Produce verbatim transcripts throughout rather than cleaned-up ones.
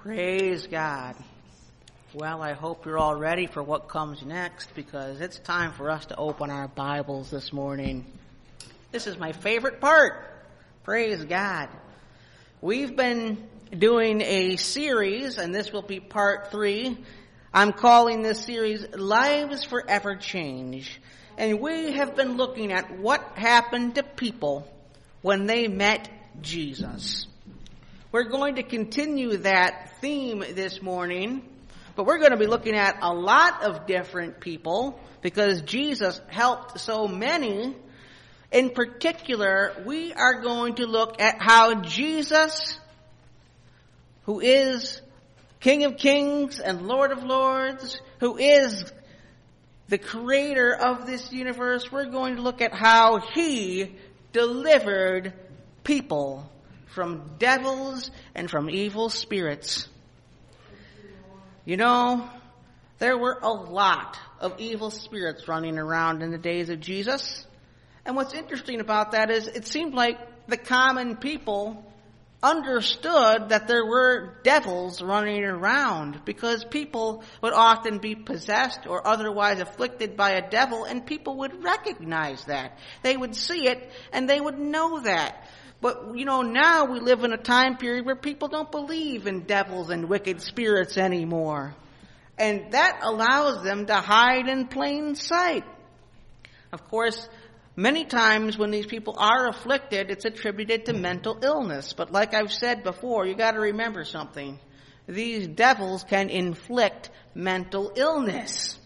Praise God. Well, I hope you're all ready for what comes next, because it's time for us to open our Bibles this morning. This is my favorite part. Praise God. We've been doing a series, and this will be part three. I'm calling this series Lives Forever Change. And we have been looking at what happened to people when they met Jesus. We're going to continue that theme this morning, but we're going to be looking at a lot of different people because Jesus helped so many. In particular, we are going to look at how Jesus, who is King of Kings and Lord of Lords, who is the creator of this universe, we're going to look at how he delivered people from devils and from evil spirits. You know, there were a lot of evil spirits running around in the days of Jesus. And what's interesting about that is it seemed like the common people understood that there were devils running around, because people would often be possessed or otherwise afflicted by a devil, and people would recognize that. They would see it and they would know that. But, you know, now we live in a time period where people don't believe in devils and wicked spirits anymore. And that allows them to hide in plain sight. Of course, many times when these people are afflicted, it's attributed to mental illness. But like I've said before, you got to remember something. These devils can inflict mental illness.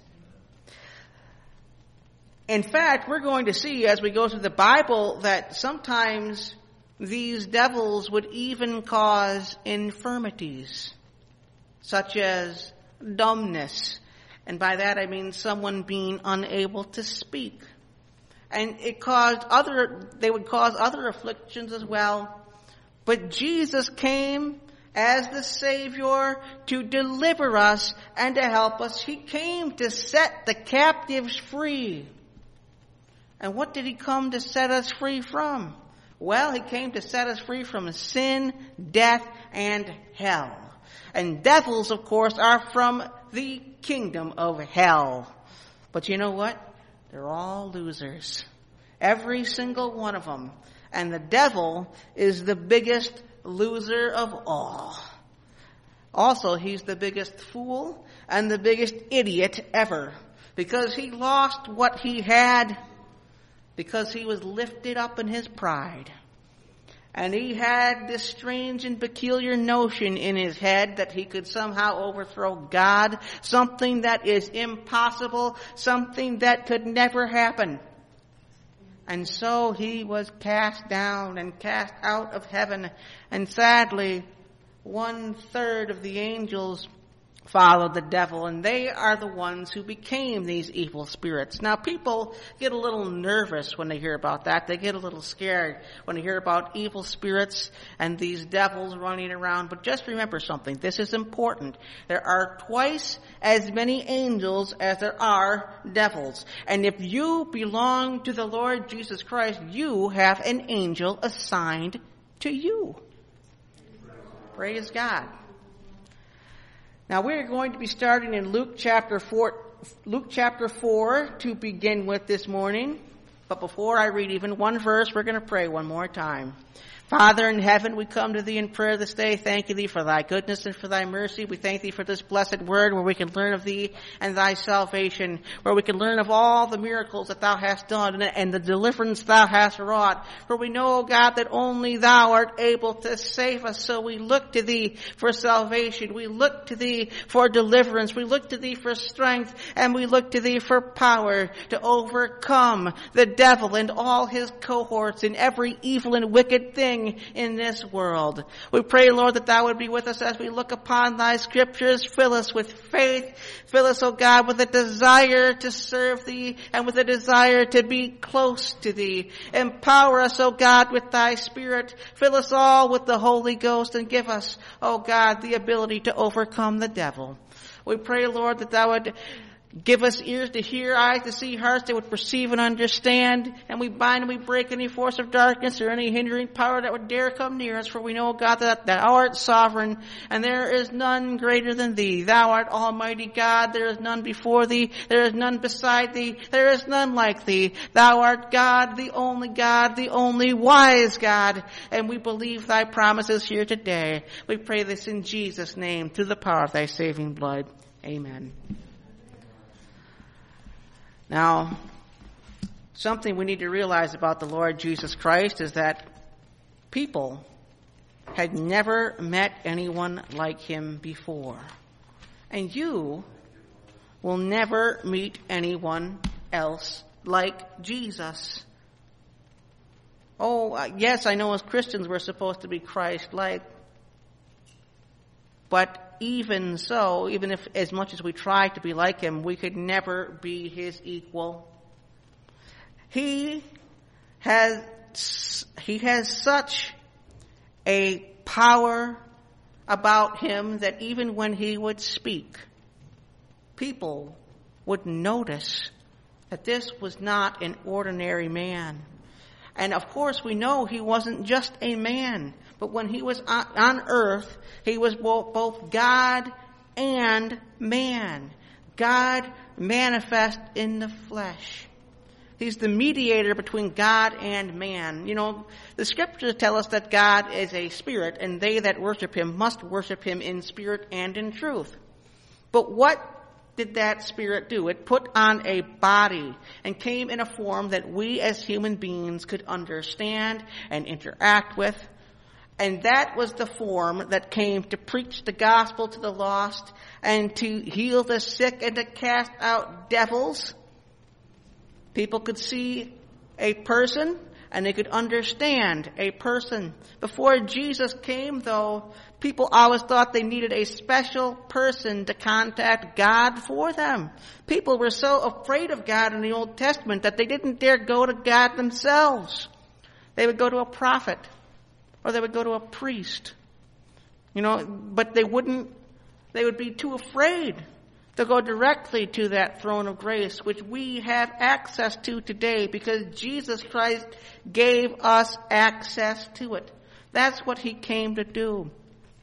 In fact, we're going to see as we go through the Bible that sometimes these devils would even cause infirmities, such as dumbness. And by that I mean someone being unable to speak. And it caused other, they would cause other afflictions as well. But Jesus came as the Savior to deliver us and to help us. He came to set the captives free. And what did he come to set us free from? Well, he came to set us free from sin, death, and hell. And devils, of course, are from the kingdom of hell. But you know what? They're all losers. Every single one of them. And the devil is the biggest loser of all. Also, he's the biggest fool and the biggest idiot ever. Because he lost what he had because he was lifted up in his pride. And he had this strange and peculiar notion in his head that he could somehow overthrow God, something that is impossible, something that could never happen. And so he was cast down and cast out of heaven. And sadly, one third of the angels followed the devil, and they are the ones who became these evil spirits. Now, people get a little nervous when they hear about that. They get a little scared when they hear about evil spirits and these devils running around. But just remember something. This is important. There are twice as many angels as there are devils. And if you belong to the Lord Jesus Christ, you have an angel assigned to you. Praise God. Now we're going to be starting in Luke chapter four, Luke chapter four to begin with this morning. But before I read even one verse, we're going to pray one more time. Father in heaven, we come to thee in prayer this day, thanking thee for thy goodness and for thy mercy. We thank thee for this blessed word where we can learn of thee and thy salvation, where we can learn of all the miracles that thou hast done and the deliverance thou hast wrought. For we know, O God, that only thou art able to save us. So we look to thee for salvation. We look to thee for deliverance. We look to thee for strength, and we look to thee for power to overcome the devil and all his cohorts and every evil and wicked thing in this world. We pray, Lord, that thou would be with us as we look upon thy scriptures. Fill us with faith. Fill us, O God, with a desire to serve thee and with a desire to be close to thee. Empower us, O God, with thy Spirit. Fill us all with the Holy Ghost and give us, O God, the ability to overcome the devil. We pray, Lord, that thou would Give us ears to hear, eyes to see, hearts that would perceive and understand. And we bind and we break any force of darkness or any hindering power that would dare come near us. For we know, God, that thou art sovereign, and there is none greater than thee. Thou art Almighty God. There is none before thee. There is none beside thee. There is none like thee. Thou art God, the only God, the only wise God. And we believe thy promises here today. We pray this in Jesus' name, through the power of thy saving blood. Amen. Now, something we need to realize about the Lord Jesus Christ is that people had never met anyone like him before. And you will never meet anyone else like Jesus. Oh, yes, I know as Christians we're supposed to be Christ-like. But even so, even if as much as we try to be like him, we could never be his equal. He has, he has such a power about him that even when he would speak, people would notice that this was not an ordinary man. And of course we know he wasn't just a man. But when he was on earth, he was both God and man. God manifest in the flesh. He's the mediator between God and man. You know, the scriptures tell us that God is a spirit, and they that worship him must worship him in spirit and in truth. But what did that spirit do? It put on a body and came in a form that we as human beings could understand and interact with. And that was the form that came to preach the gospel to the lost and to heal the sick and to cast out devils. People could see a person and they could understand a person. Before Jesus came, though, people always thought they needed a special person to contact God for them. People were so afraid of God in the Old Testament that they didn't dare go to God themselves. They would go to a prophet. Or they would go to a priest. You know, but they wouldn't, they would be too afraid to go directly to that throne of grace, which we have access to today because Jesus Christ gave us access to it. That's what he came to do.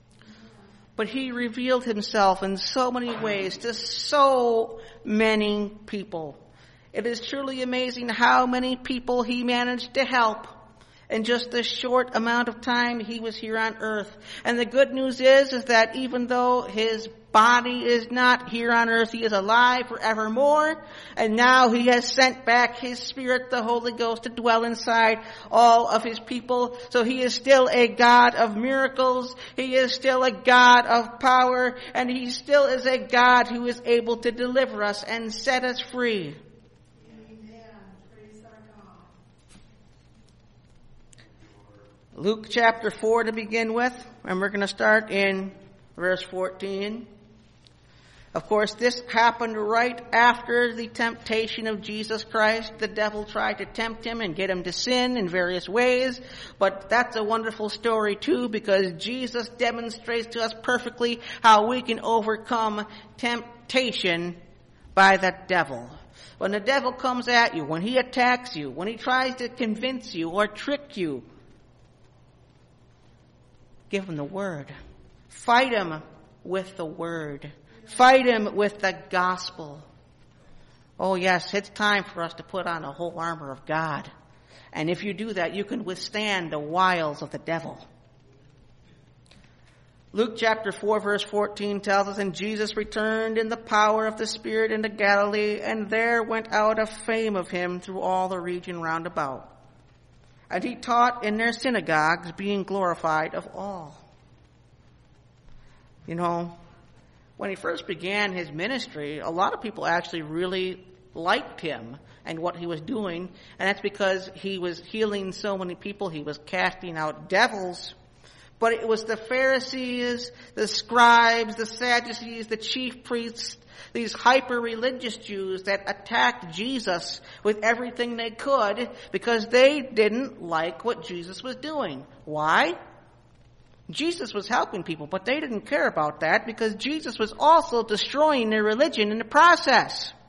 But he revealed himself in so many ways to so many people. It is truly amazing how many people he managed to help in just a short amount of time he was here on earth. And the good news is, is that even though his body is not here on earth, he is alive forevermore. And now he has sent back his Spirit, the Holy Ghost, to dwell inside all of his people. So he is still a God of miracles. He is still a God of power. And he still is a God who is able to deliver us and set us free. Luke chapter four to begin with, and we're going to start in verse fourteen. Of course, this happened right after the temptation of Jesus Christ. The devil tried to tempt him and get him to sin in various ways, but that's a wonderful story too, because Jesus demonstrates to us perfectly how we can overcome temptation by the devil. When the devil comes at you, when he attacks you, when he tries to convince you or trick you, give him the word. Fight him with the word. Fight him with the gospel. Oh yes, it's time for us to put on the whole armor of God. And if you do that, you can withstand the wiles of the devil. Luke chapter four verse fourteen tells us, and Jesus returned in the power of the Spirit into Galilee, and there went out a fame of him through all the region round about. And he taught in their synagogues, being glorified of all. You know, when he first began his ministry, a lot of people actually really liked him and what he was doing. And that's because he was healing so many people. He was casting out devils. But it was the Pharisees, the scribes, the Sadducees, the chief priests, these hyper-religious Jews that attacked Jesus with everything they could because they didn't like what Jesus was doing. Why? Jesus was helping people, but they didn't care about that because Jesus was also destroying their religion in the process.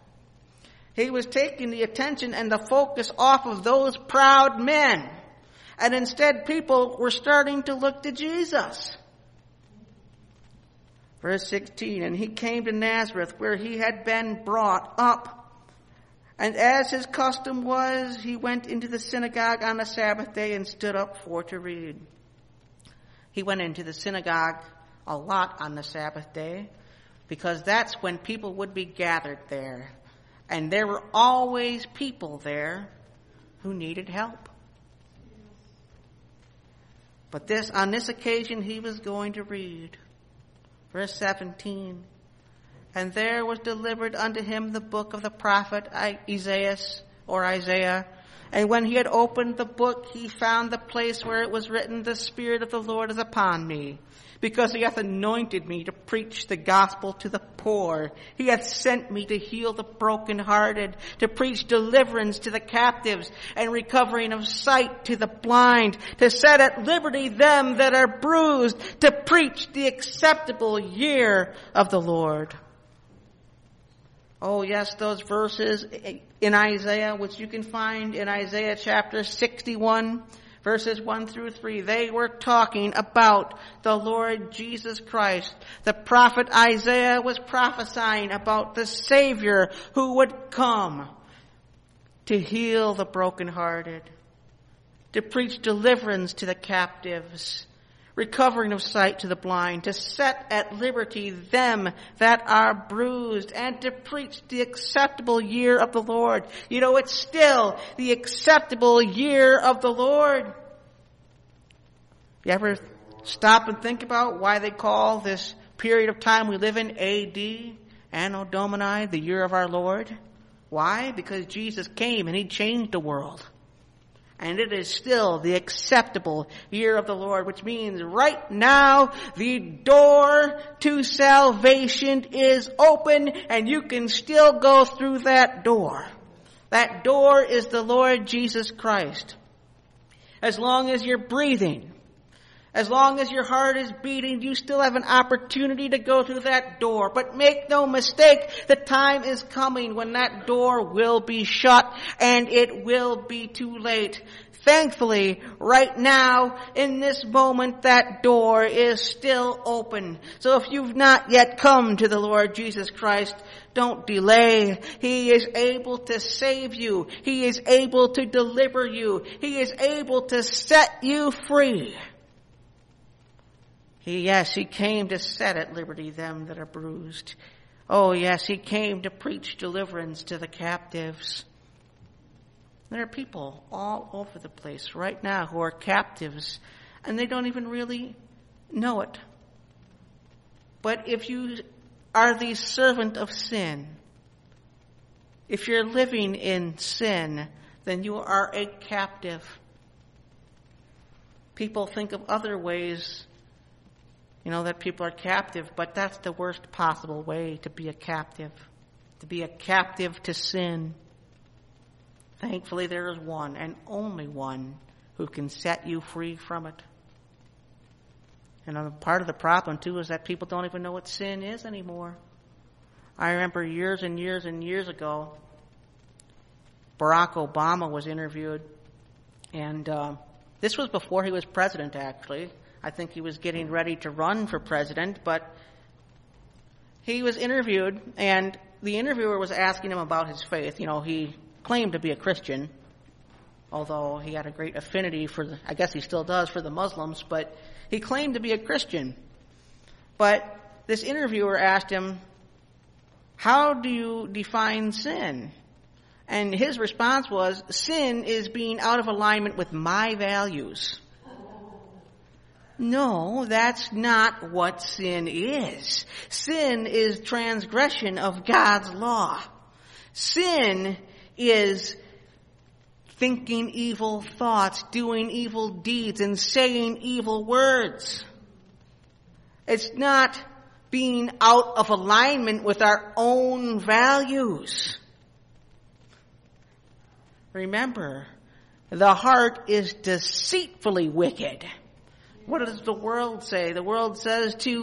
He was taking the attention and the focus off of those proud men. And instead people were starting to look to Jesus. Verse sixteen, and he came to Nazareth where he had been brought up. And as his custom was, he went into the synagogue on the Sabbath day and stood up for to read. He went into the synagogue a lot on the Sabbath day because that's when people would be gathered there. And there were always people there who needed help. But this, on this occasion, he was going to read. Verse seventeen. And there was delivered unto him the book of the prophet Isaiah, or Isaiah. And when he had opened the book, he found the place where it was written, the Spirit of the Lord is upon me, because he hath anointed me to preach the gospel to the poor. He hath sent me to heal the brokenhearted, to preach deliverance to the captives, and recovering of sight to the blind, to set at liberty them that are bruised, to preach the acceptable year of the Lord. Oh yes, those verses in Isaiah, which you can find in Isaiah chapter sixty-one, verses one through three, they were talking about the Lord Jesus Christ. The prophet Isaiah was prophesying about the Savior who would come to heal the brokenhearted, to preach deliverance to the captives, recovering of sight to the blind, to set at liberty them that are bruised, and to preach the acceptable year of the Lord. You know, it's still the acceptable year of the Lord. You ever stop and think about why they call this period of time we live in A D, Anno Domini, the year of our Lord? Why? Because Jesus came and he changed the world. And it is still the acceptable year of the Lord, which means right now the door to salvation is open and you can still go through that door. That door is the Lord Jesus Christ. As long as you're breathing, as long as your heart is beating, you still have an opportunity to go through that door. But make no mistake, the time is coming when that door will be shut and it will be too late. Thankfully, right now, in this moment, that door is still open. So if you've not yet come to the Lord Jesus Christ, don't delay. He is able to save you. He is able to deliver you. He is able to set you free. He, yes, he came to set at liberty them that are bruised. Oh, yes, he came to preach deliverance to the captives. There are people all over the place right now who are captives, and they don't even really know it. But if you are the servant of sin, if you're living in sin, then you are a captive. People think of other ways, you know, that people are captive, but that's the worst possible way to be a captive, to be a captive to sin. Thankfully, there is one and only one who can set you free from it. And part of the problem, too, is that people don't even know what sin is anymore. I remember years and years and years ago, Barack Obama was interviewed, and uh, this was before he was president, actually. I think he was getting ready to run for president, but he was interviewed, and the interviewer was asking him about his faith. You know, he claimed to be a Christian, although he had a great affinity for the, I guess he still does, for the Muslims, but he claimed to be a Christian. But this interviewer asked him, how do you define sin? And his response was, sin is being out of alignment with my values. No, that's not what sin is. Sin is transgression of God's law. Sin is thinking evil thoughts, doing evil deeds, and saying evil words. It's not being out of alignment with our own values. Remember, the heart is deceitfully wicked. What does the world say? The world says to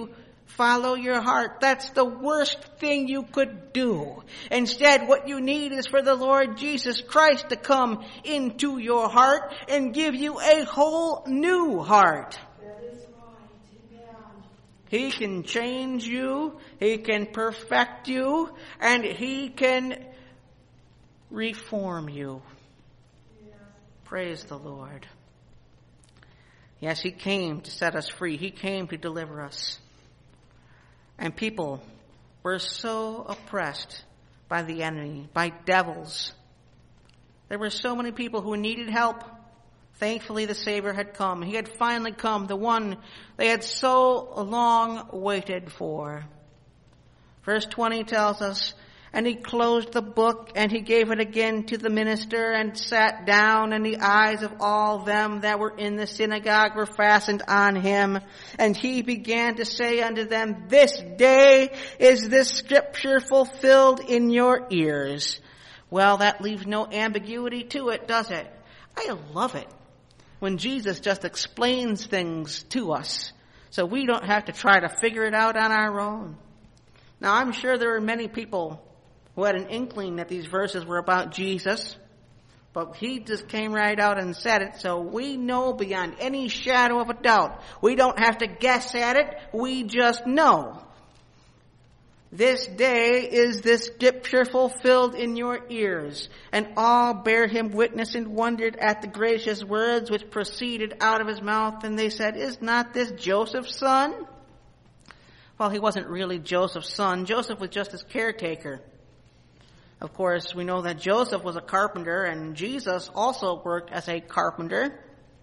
follow your heart. That's the worst thing you could do. Instead, what you need is for the Lord Jesus Christ to come into your heart and give you a whole new heart. That is right. Amen. He can change you, He can perfect you, and He can reform you. Yes. Praise the Lord. Yes, He came to set us free. He came to deliver us. And people were so oppressed by the enemy, by devils. There were so many people who needed help. Thankfully, the Savior had come. He had finally come, the one they had so long waited for. Verse twenty tells us, "And he closed the book, and he gave it again to the minister, and sat down, and the eyes of all them that were in the synagogue were fastened on him. And he began to say unto them, This day is this scripture fulfilled in your ears." Well, that leaves no ambiguity to it, does it? I love it when Jesus just explains things to us, so we don't have to try to figure it out on our own. Now, I'm sure there are many people who had an inkling that these verses were about Jesus, but he just came right out and said it, so we know beyond any shadow of a doubt. We don't have to guess at it, we just know. This day is this scripture fulfilled in your ears. And all bare him witness and wondered at the gracious words which proceeded out of his mouth. And they said, Is not this Joseph's son? Well, he wasn't really Joseph's son. Joseph was just his caretaker. Of course, we know that Joseph was a carpenter, and Jesus also worked as a carpenter.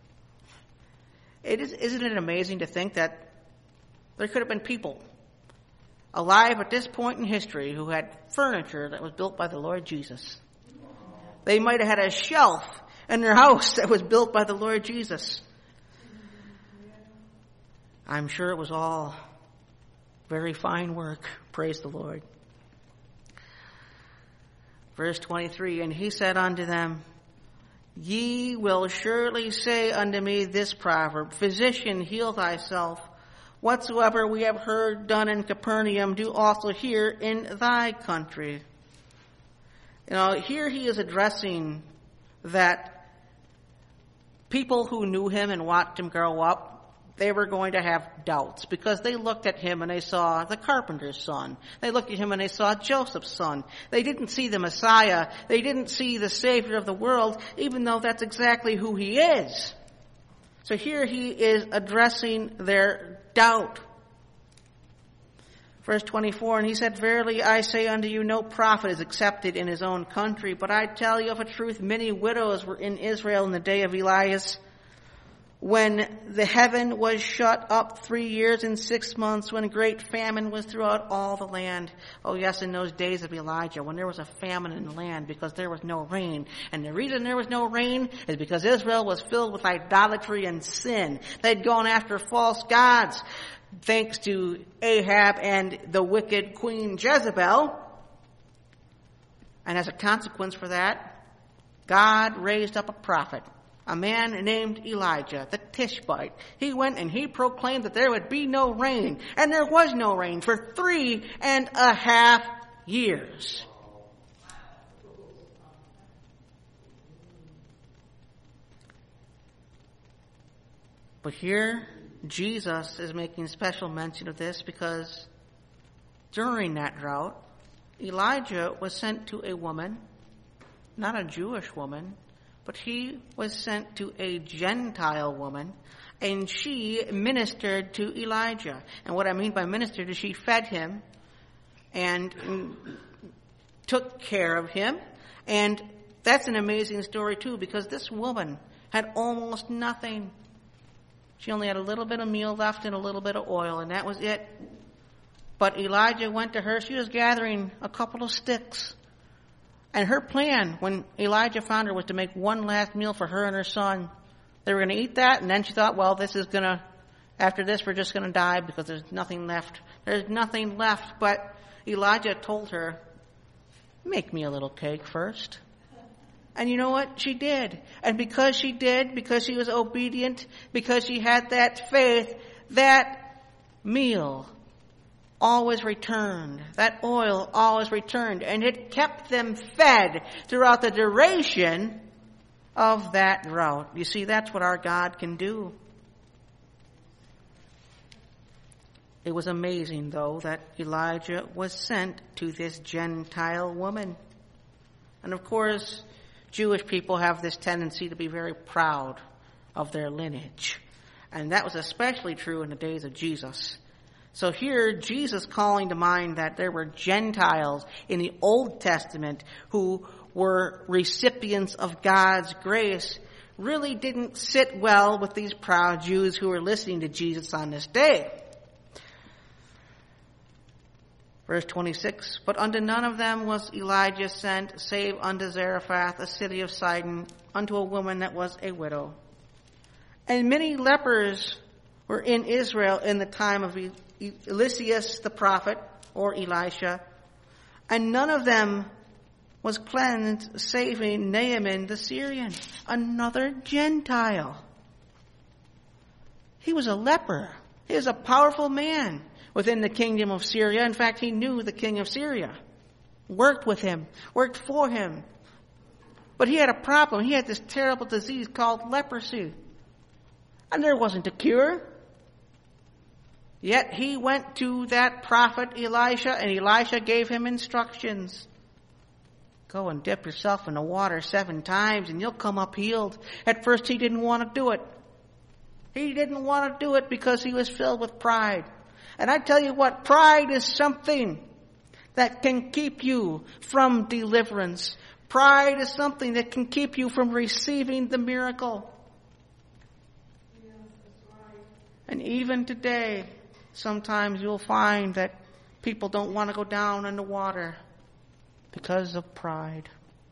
It is, isn't it amazing to think that there could have been people alive at this point in history who had furniture that was built by the Lord Jesus? They might have had a shelf in their house that was built by the Lord Jesus. I'm sure it was all very fine work. Praise the Lord. Verse twenty-three, "And he said unto them, Ye will surely say unto me this proverb, Physician, heal thyself. Whatsoever we have heard done in Capernaum, do also here in thy country." You know, here he is addressing that people who knew him and watched him grow up, they were going to have doubts because they looked at him and they saw the carpenter's son. They looked at him and they saw Joseph's son. They didn't see the Messiah. They didn't see the Savior of the world, even though that's exactly who he is. So here he is addressing their doubt. Verse twenty-four, "And he said, Verily I say unto you, no prophet is accepted in his own country. But I tell you of a truth, many widows were in Israel in the day of Elias, when the heaven was shut up three years and six months, when great famine was throughout all the land." Oh yes, in those days of Elijah, when there was a famine in the land because there was no rain. And the reason there was no rain is because Israel was filled with idolatry and sin. They'd gone after false gods, thanks to Ahab and the wicked Queen Jezebel. And as a consequence for that, God raised up a prophet, a man named Elijah, the Tishbite. He went and he proclaimed that there would be no rain. And there was no rain for three and a half years. But here, Jesus is making special mention of this because during that drought, Elijah was sent to a woman, not a Jewish woman, but he was sent to a Gentile woman, and she ministered to Elijah. And what I mean by ministered is she fed him and took care of him. And that's an amazing story too, because this woman had almost nothing. She only had a little bit of meal left and a little bit of oil, and that was it. But Elijah went to her. She was gathering a couple of sticks. And her plan, when Elijah found her, was to make one last meal for her and her son. They were going to eat that, and then she thought, well, this is going to, after this, we're just going to die because there's nothing left. There's nothing left. But Elijah told her, make me a little cake first. And you know what? She did. And because she did, because she was obedient, because she had that faith, that meal always returned. That oil always returned. And it kept them fed throughout the duration of that drought. You see, that's what our God can do. It was amazing, though, that Elijah was sent to this Gentile woman. And of course, Jewish people have this tendency to be very proud of their lineage. And that was especially true in the days of Jesus. So here, Jesus calling to mind that there were Gentiles in the Old Testament who were recipients of God's grace really didn't sit well with these proud Jews who were listening to Jesus on this day. Verse twenty-six, but unto none of them was Elijah sent, save unto Zarephath, a city of Sidon, unto a woman that was a widow. And many lepers were in Israel in the time of Eliseus the prophet, or Elisha, and none of them was cleansed, saving Naaman the Syrian, another Gentile. He was a leper. He was a powerful man within the kingdom of Syria. In fact, he knew the king of Syria, worked with him, worked for him. But he had a problem. He had this terrible disease called leprosy. And there wasn't a cure. Yet he went to that prophet Elisha, and Elisha gave him instructions. Go and dip yourself in the water seven times and you'll come up healed. At first he didn't want to do it. He didn't want to do it because he was filled with pride. And I tell you what, pride is something that can keep you from deliverance. Pride is something that can keep you from receiving the miracle. Yeah, that's right. And even today, sometimes you'll find that people don't want to go down in the water because of pride.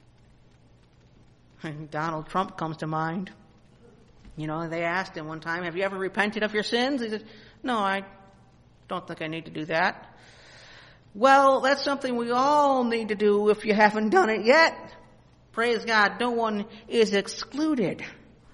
And Donald Trump comes to mind. You know, they asked him one time, have you ever repented of your sins? He said, no, I don't think I need to do that. Well, that's something we all need to do if you haven't done it yet. Praise God, no one is excluded.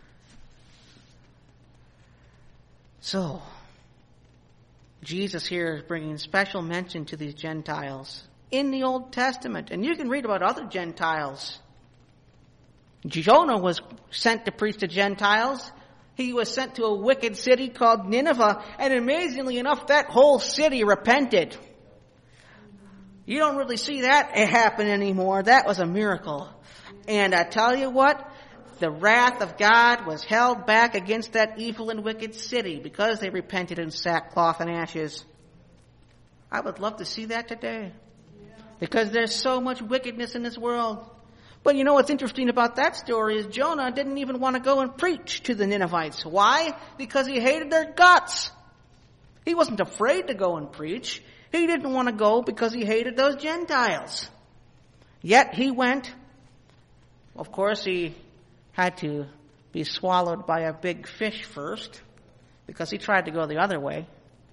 So, Jesus here is bringing special mention to these Gentiles in the Old Testament. And you can read about other Gentiles. Jonah was sent to preach to Gentiles. He was sent to a wicked city called Nineveh. And amazingly enough, that whole city repented. You don't really see that happen anymore. That was a miracle. And I tell you what, the wrath of God was held back against that evil and wicked city because they repented in sackcloth and ashes. I would love to see that today because there's so much wickedness in this world. But you know what's interesting about that story is Jonah didn't even want to go and preach to the Ninevites. Why? Because he hated their guts. He wasn't afraid to go and preach. He didn't want to go because he hated those Gentiles. Yet he went. Of course, he had to be swallowed by a big fish first because he tried to go the other way.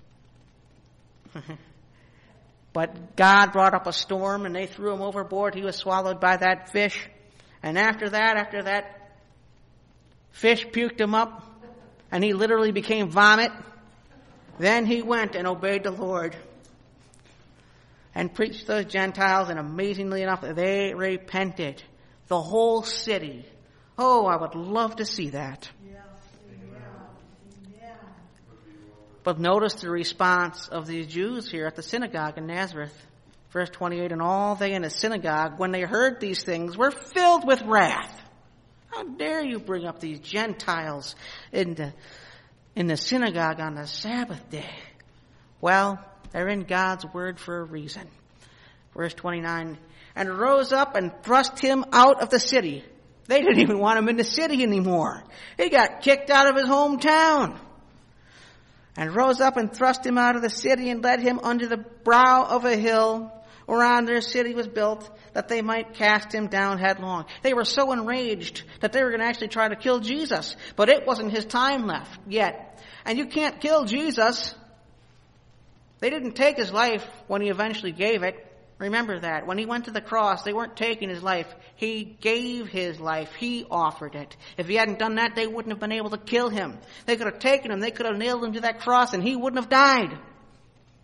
But God brought up a storm and they threw him overboard. He was swallowed by that fish. And after that, after that fish puked him up and he literally became vomit, then he went and obeyed the Lord and preached to those Gentiles, and amazingly enough, they repented. The whole city. Oh, I would love to see that. Yeah. Yeah. But notice the response of these Jews here at the synagogue in Nazareth. Verse twenty-eight, and all they in the synagogue, when they heard these things, were filled with wrath. How dare you bring up these Gentiles in the, in the synagogue on the Sabbath day? Well, they're in God's word for a reason. Verse twenty-nine, and rose up and thrust him out of the city. They didn't even want him in the city anymore. He got kicked out of his hometown. And rose up and thrust him out of the city and led him under the brow of a hill whereon their city was built, that they might cast him down headlong. They were so enraged that they were going to actually try to kill Jesus. But it wasn't his time left yet. And you can't kill Jesus. They didn't take his life when he eventually gave it. Remember that. When he went to the cross, they weren't taking his life. He gave his life. He offered it. If he hadn't done that, they wouldn't have been able to kill him. They could have taken him. They could have nailed him to that cross and he wouldn't have died.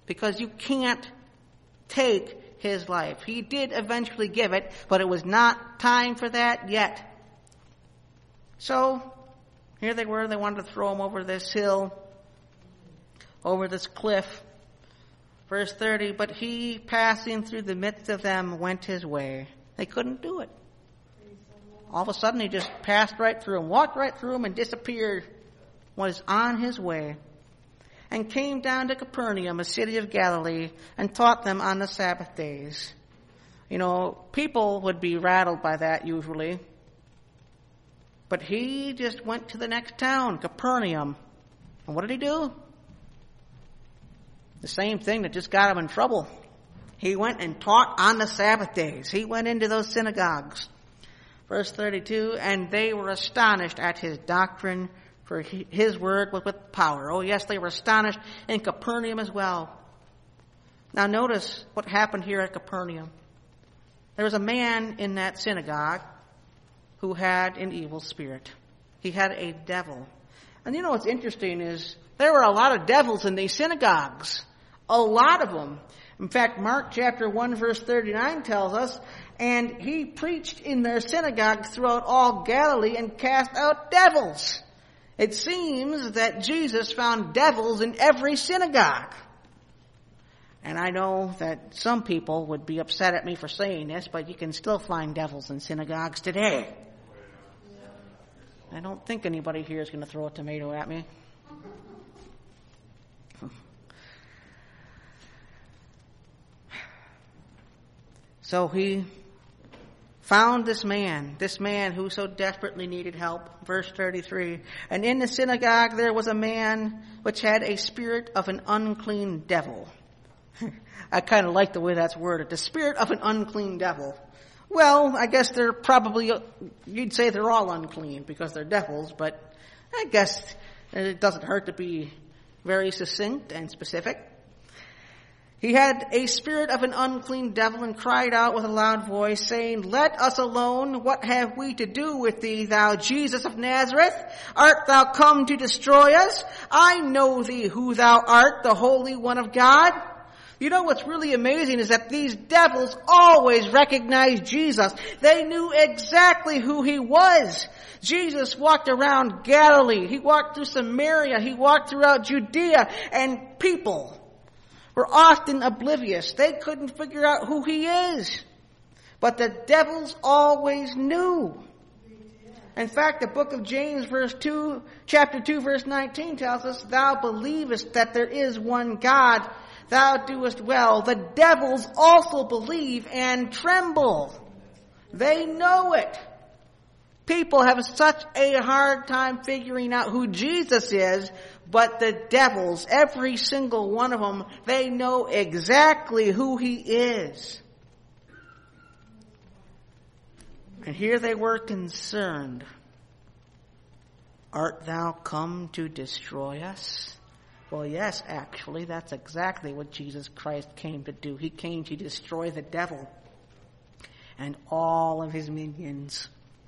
because you can't take his life. He did eventually give it, but it was not time for that yet. So, here they were. They wanted to throw him over this hill, over this cliff. Verse thirty, but he, passing through the midst of them, went his way. They couldn't do it. All of a sudden, he just passed right through them, walked right through them, and disappeared. Was on his way, and came down to Capernaum, a city of Galilee, and taught them on the Sabbath days. You know, people would be rattled by that usually. But he just went to the next town, Capernaum. And what did he do? The same thing that just got him in trouble. He went and taught on the Sabbath days. He went into those synagogues. Verse thirty-two, and they were astonished at his doctrine, for his word was with power. Oh yes, they were astonished in Capernaum as well. Now notice what happened here at Capernaum. There was a man in that synagogue who had an evil spirit. He had a devil. And you know what's interesting is there were a lot of devils in these synagogues. A lot of them. In fact, Mark chapter one verse thirty-nine tells us, and he preached in their synagogue throughout all Galilee and cast out devils. It seems that Jesus found devils in every synagogue. And I know that some people would be upset at me for saying this, but you can still find devils in synagogues today. I don't think anybody here is going to throw a tomato at me. So he found this man, this man who so desperately needed help. Verse thirty-three, and in the synagogue there was a man which had a spirit of an unclean devil. I kind of like the way that's worded, the spirit of an unclean devil. Well, I guess they're probably, you'd say they're all unclean because they're devils, but I guess it doesn't hurt to be very succinct and specific. He had a spirit of an unclean devil and cried out with a loud voice, saying, let us alone. What have we to do with thee, thou Jesus of Nazareth? Art thou come to destroy us? I know thee who thou art, the Holy One of God. You know what's really amazing is that these devils always recognized Jesus. They knew exactly who he was. Jesus walked around Galilee. He walked through Samaria. He walked throughout Judea, and people were often oblivious. They couldn't figure out who he is. But the devils always knew. In fact, the book of James, verse two, chapter two, verse nineteen tells us, thou believest that there is one God, thou doest well. The devils also believe and tremble. They know it. People have such a hard time figuring out who Jesus is, but the devils, every single one of them, they know exactly who he is. And here they were concerned. Art thou come to destroy us? Well, yes, actually, that's exactly what Jesus Christ came to do. He came to destroy the devil and all of his minions.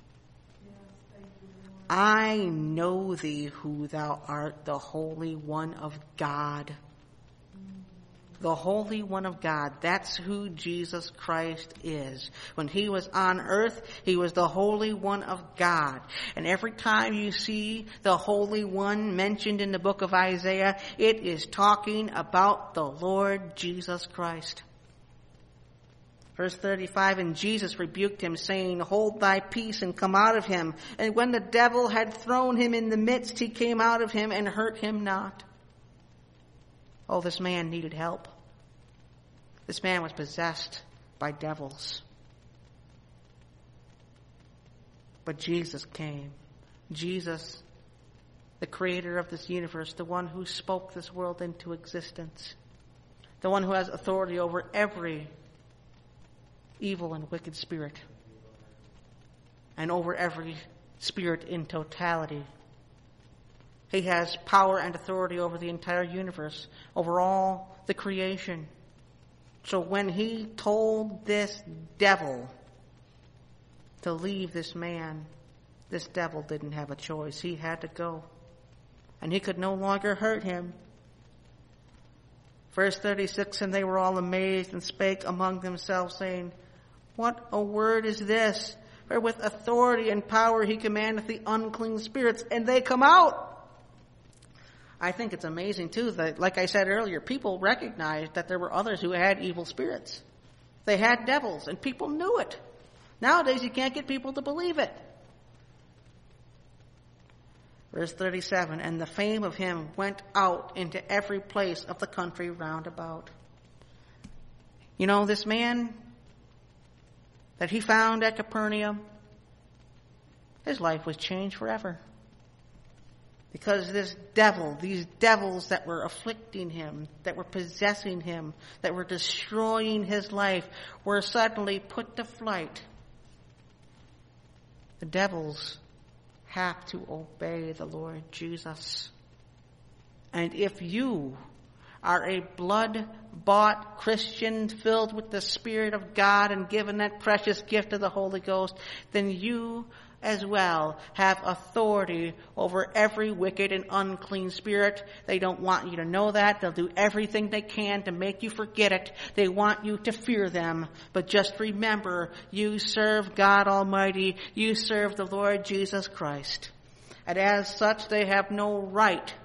I know thee who thou art, the Holy One of God. The Holy One of God. That's who Jesus Christ is. When he was on earth, he was the Holy One of God. And every time you see the Holy One mentioned in the book of Isaiah, it is talking about the Lord Jesus Christ. Verse thirty-five, and Jesus rebuked him, saying, hold thy peace and come out of him. And when the devil had thrown him in the midst, he came out of him and hurt him not. Oh, this man needed help. This man was possessed by devils. But Jesus came. Jesus, the creator of this universe, the one who spoke this world into existence, the one who has authority over every evil and wicked spirit, and over every spirit in totality. He has power and authority over the entire universe, over all the creation. So when he told this devil to leave this man, this devil didn't have a choice. He had to go. And he could no longer hurt him. Verse thirty-six, and they were all amazed and spake among themselves, saying, what a word is this? For with authority and power he commandeth the unclean spirits, and they come out. I think it's amazing, too, that, like I said earlier, people recognized that there were others who had evil spirits. They had devils, and people knew it. Nowadays, you can't get people to believe it. Verse thirty-seven, and the fame of him went out into every place of the country round about. You know, this man that he found at Capernaum, his life was changed forever. Because this devil, these devils that were afflicting him, that were possessing him, that were destroying his life, were suddenly put to flight. The devils have to obey the Lord Jesus. And if you are a blood-bought Christian filled with the Spirit of God and given that precious gift of the Holy Ghost, then you as well have authority over every wicked and unclean spirit. They don't want you to know that. They'll do everything they can to make you forget it. They want you to fear them. But just remember, you serve God Almighty. You serve the Lord Jesus Christ. And as such, they have no right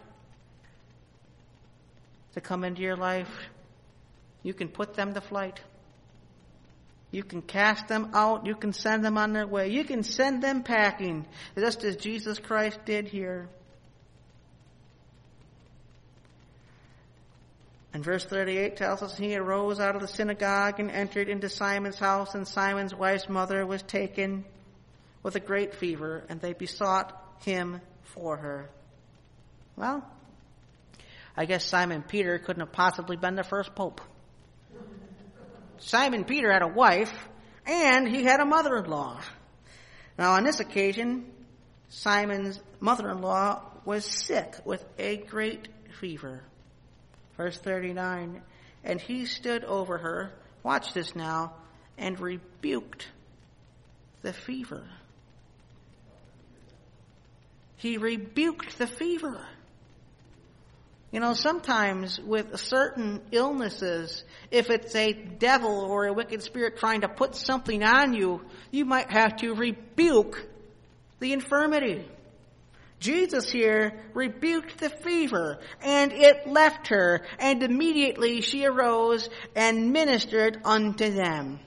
to come into your life. You can put them to flight. You can cast them out. You can send them on their way. You can send them packing, just as Jesus Christ did here. And verse thirty-eight tells us, he arose out of the synagogue and entered into Simon's house, and Simon's wife's mother was taken with a great fever, and they besought him for her. Well, I guess Simon Peter couldn't have possibly been the first pope. Simon Peter had a wife, and he had a mother-in-law. Now, on this occasion, Simon's mother-in-law was sick with a great fever. Verse thirty-nine, and he stood over her, watch this now, and rebuked the fever. He rebuked the fever. You know, sometimes with certain illnesses, if it's a devil or a wicked spirit trying to put something on you, you might have to rebuke the infirmity. Jesus here rebuked the fever, and it left her, and immediately she arose and ministered unto them.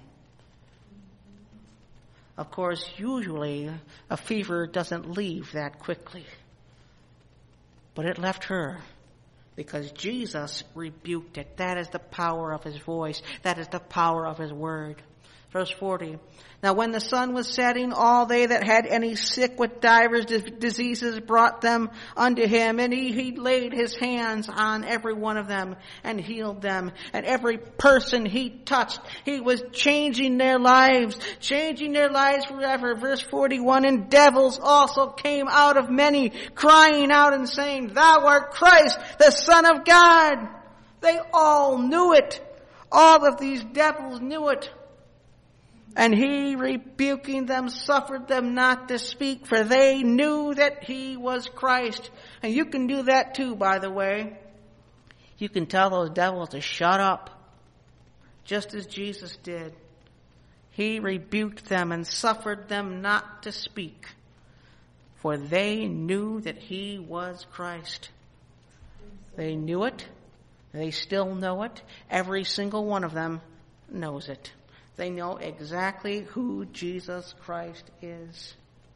Of course, usually a fever doesn't leave that quickly. But it left her, because Jesus rebuked it. That is the power of his voice. That is the power of his word. Verse forty. Now when the sun was setting, all they that had any sick with divers diseases brought them unto him. And he, he laid his hands on every one of them and healed them. And every person he touched, he was changing their lives. Changing their lives forever. Verse forty-one. And devils also came out of many, crying out and saying, Thou art Christ, the Son of God. They all knew it. All of these devils knew it. And he, rebuking them, suffered them not to speak, for they knew that he was Christ. And you can do that too, by the way. You can tell those devils to shut up, just as Jesus did. He rebuked them and suffered them not to speak, for they knew that he was Christ. They knew it. They still know it. Every single one of them knows it. They know exactly who Jesus Christ is.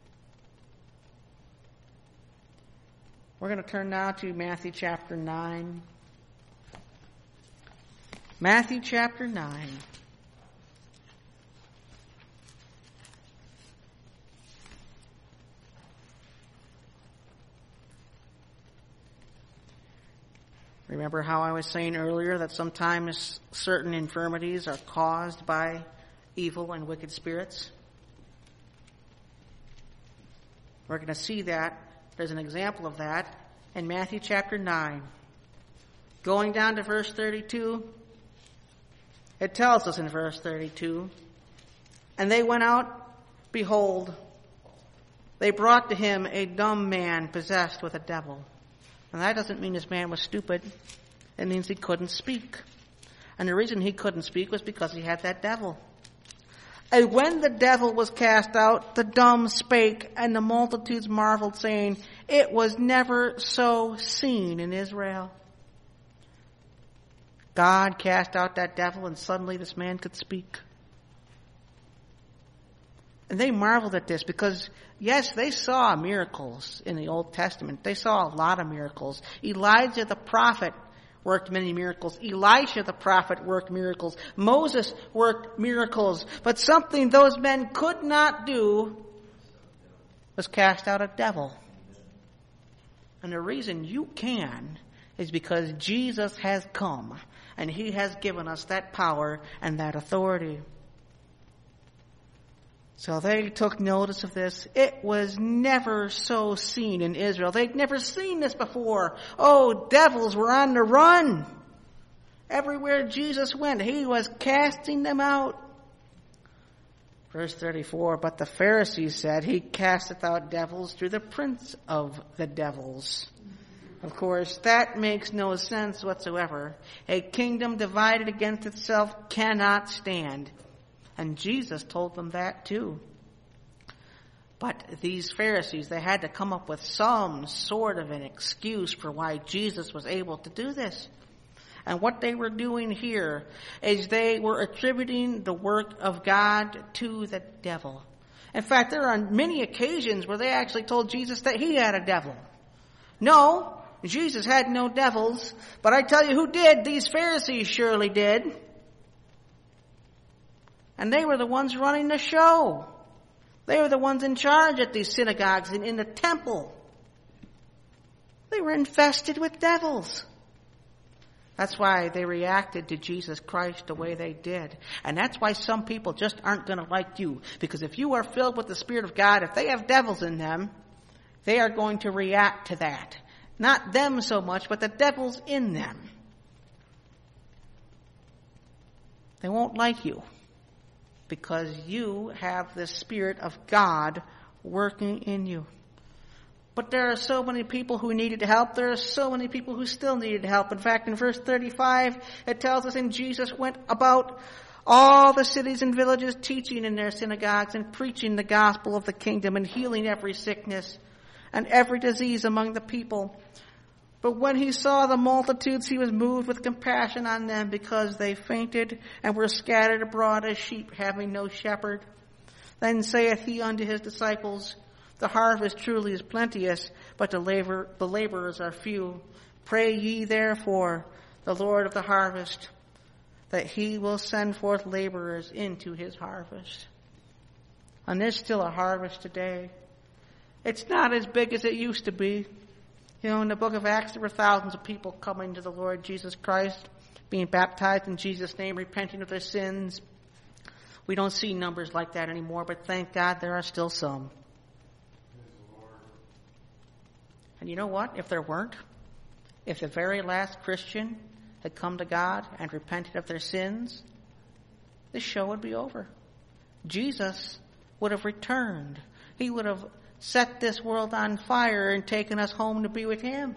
We're going to turn now to Matthew chapter nine. Matthew chapter nine. Remember how I was saying earlier that sometimes certain infirmities are caused by evil and wicked spirits? We're going to see that. There's an example of that in Matthew chapter nine. Going down to verse thirty-two, it tells us in verse thirty-two, And they went out, behold, they brought to him a dumb man possessed with a devil. And that doesn't mean this man was stupid. It means he couldn't speak. And the reason he couldn't speak was because he had that devil. And when the devil was cast out, the dumb spake, and the multitudes marveled, saying, it was never so seen in Israel. God cast out that devil, and suddenly this man could speak. And they marveled at this because, yes, they saw miracles in the Old Testament. They saw a lot of miracles. Elijah the prophet worked many miracles. Elisha the prophet worked miracles. Moses worked miracles. But something those men could not do was cast out a devil. And the reason you can is because Jesus has come and he has given us that power and that authority. So they took notice of this. It was never so seen in Israel. They'd never seen this before. Oh, devils were on the run. Everywhere Jesus went, he was casting them out. Verse thirty-four, but the Pharisees said, he casteth out devils through the prince of the devils. Of course, that makes no sense whatsoever. A kingdom divided against itself cannot stand. And Jesus told them that too. But these Pharisees, they had to come up with some sort of an excuse for why Jesus was able to do this. And what they were doing here is they were attributing the work of God to the devil. In fact, there are many occasions where they actually told Jesus that he had a devil. No, Jesus had no devils. But I tell you who did. These Pharisees surely did. And they were the ones running the show. They were the ones in charge at these synagogues and in the temple. They were infested with devils. That's why they reacted to Jesus Christ the way they did. And that's why some people just aren't going to like you. Because if you are filled with the Spirit of God, if they have devils in them, they are going to react to that. Not them so much, but the devils in them. They won't like you. Because you have the Spirit of God working in you. But there are so many people who needed help. There are so many people who still needed help. In fact, in verse thirty-five, it tells us, and Jesus went about all the cities and villages, teaching in their synagogues and preaching the gospel of the kingdom and healing every sickness and every disease among the people. But when he saw the multitudes, he was moved with compassion on them because they fainted and were scattered abroad as sheep having no shepherd. Then saith he unto his disciples, the harvest truly is plenteous, but the labor, the laborers are few. Pray ye therefore the Lord of the harvest, that he will send forth laborers into his harvest. And there's still a harvest today. It's not as big as it used to be. You know, in the book of Acts, there were thousands of people coming to the Lord Jesus Christ, being baptized in Jesus' name, repenting of their sins. We don't see numbers like that anymore, but thank God there are still some. And you know what? If there weren't, if the very last Christian had come to God and repented of their sins, this show would be over. Jesus would have returned. He would have set this world on fire and taken us home to be with him.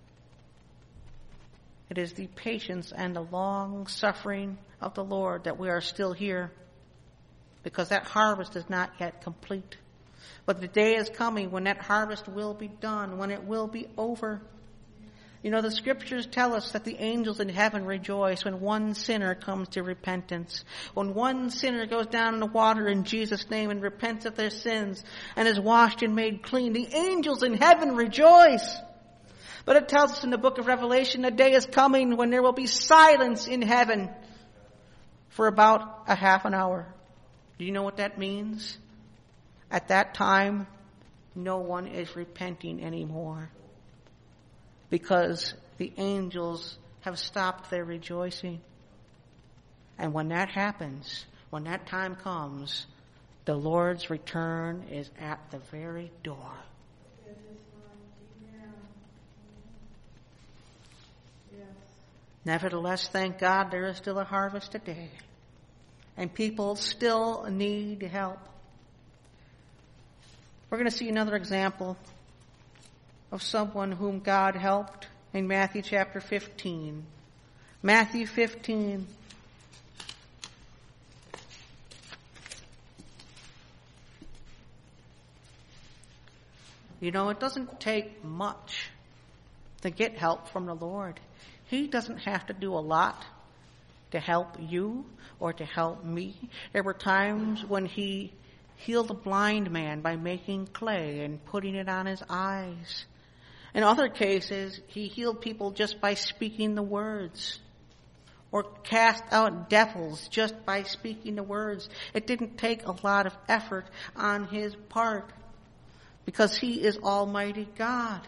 It is the patience and the long suffering of the Lord that we are still here, because that harvest is not yet complete. But the day is coming when that harvest will be done, when it will be over. You know, the scriptures tell us that the angels in heaven rejoice when one sinner comes to repentance. When one sinner goes down in the water in Jesus' name and repents of their sins and is washed and made clean, the angels in heaven rejoice. But it tells us in the book of Revelation, the day is coming when there will be silence in heaven for about a half an hour. Do you know what that means? At that time, no one is repenting anymore, because the angels have stopped their rejoicing. And when that happens, when that time comes, the Lord's return is at the very door. Nevertheless, thank God there is still a harvest today. And people still need help. We're going to see another example of someone whom God helped in Matthew chapter fifteen. Matthew fifteen. You know, it doesn't take much to get help from the Lord. He doesn't have to do a lot to help you or to help me. There were times when he healed a blind man by making clay and putting it on his eyes. In other cases, he healed people just by speaking the words, or cast out devils just by speaking the words. It didn't take a lot of effort on his part, because he is Almighty God.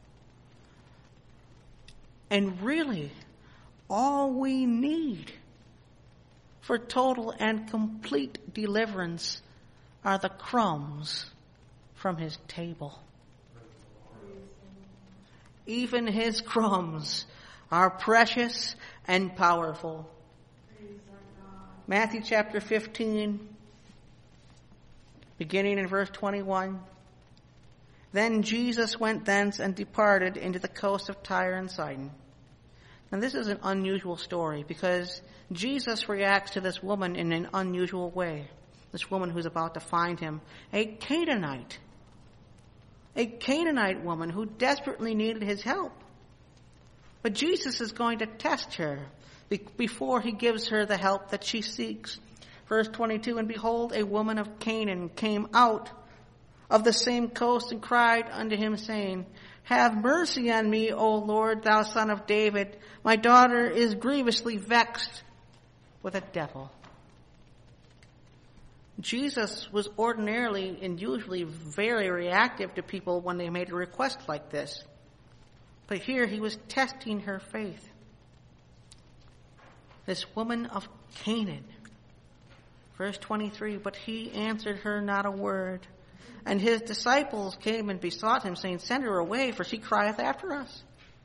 And really, all we need for total and complete deliverance are the crumbs from his table. Even his crumbs are precious and powerful. Matthew chapter fifteen, beginning in verse twenty-one. Then Jesus went thence and departed into the coast of Tyre and Sidon. Now this is an unusual story because Jesus reacts to this woman in an unusual way. This woman who's about to find him, a Canaanite. A Canaanite woman who desperately needed his help. But Jesus is going to test her before he gives her the help that she seeks. Verse twenty-two, and behold, a woman of Canaan came out of the same coast and cried unto him, saying, Have mercy on me, O Lord, thou son of David. My daughter is grievously vexed with a devil. Jesus was ordinarily and usually very reactive to people when they made a request like this. But here he was testing her faith. This woman of Canaan. Verse twenty-three, but he answered her not a word. And his disciples came and besought him, saying, Send her away, for she crieth after us.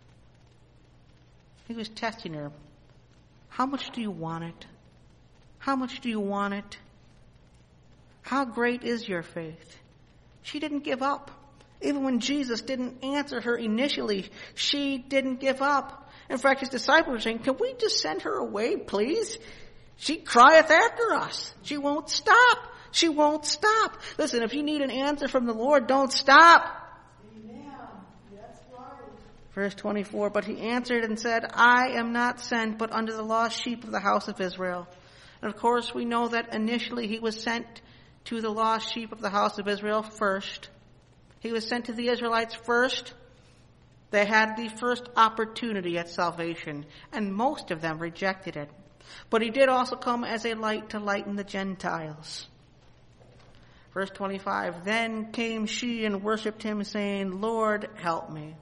He was testing her. How much do you want it? How much do you want it? How great is your faith? She didn't give up. Even when Jesus didn't answer her initially, she didn't give up. In fact, his disciples were saying, Can we just send her away, please? She crieth after us. She won't stop. She won't stop. Listen, if you need an answer from the Lord, don't stop. Amen. That's right. Verse twenty-four, but he answered and said, I am not sent but unto the lost sheep of the house of Israel. And of course, we know that initially he was sent to the lost sheep of the house of Israel first. He was sent to the Israelites first. They had the first opportunity at salvation, and most of them rejected it. But he did also come as a light to lighten the Gentiles. Verse twenty-five, then came she and worshipped him, saying, Lord, help me.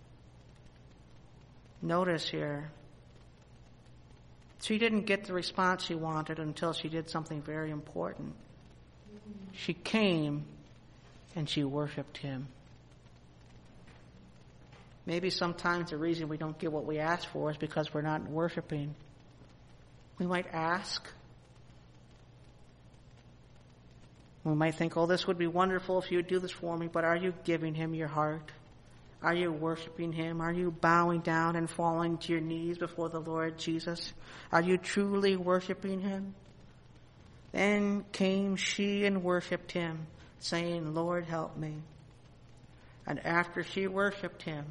Notice here, she didn't get the response she wanted until she did something very important. She came and she worshipped him. Maybe sometimes the reason we don't get what we ask for is because we're not worshiping. We might ask. We might think, oh, this would be wonderful if you would do this for me, but are you giving him your heart? Are you worshiping him? Are you bowing down and falling to your knees before the Lord Jesus? Are you truly worshiping him? Then came she and worshipped him, saying, Lord, help me. And after she worshipped him,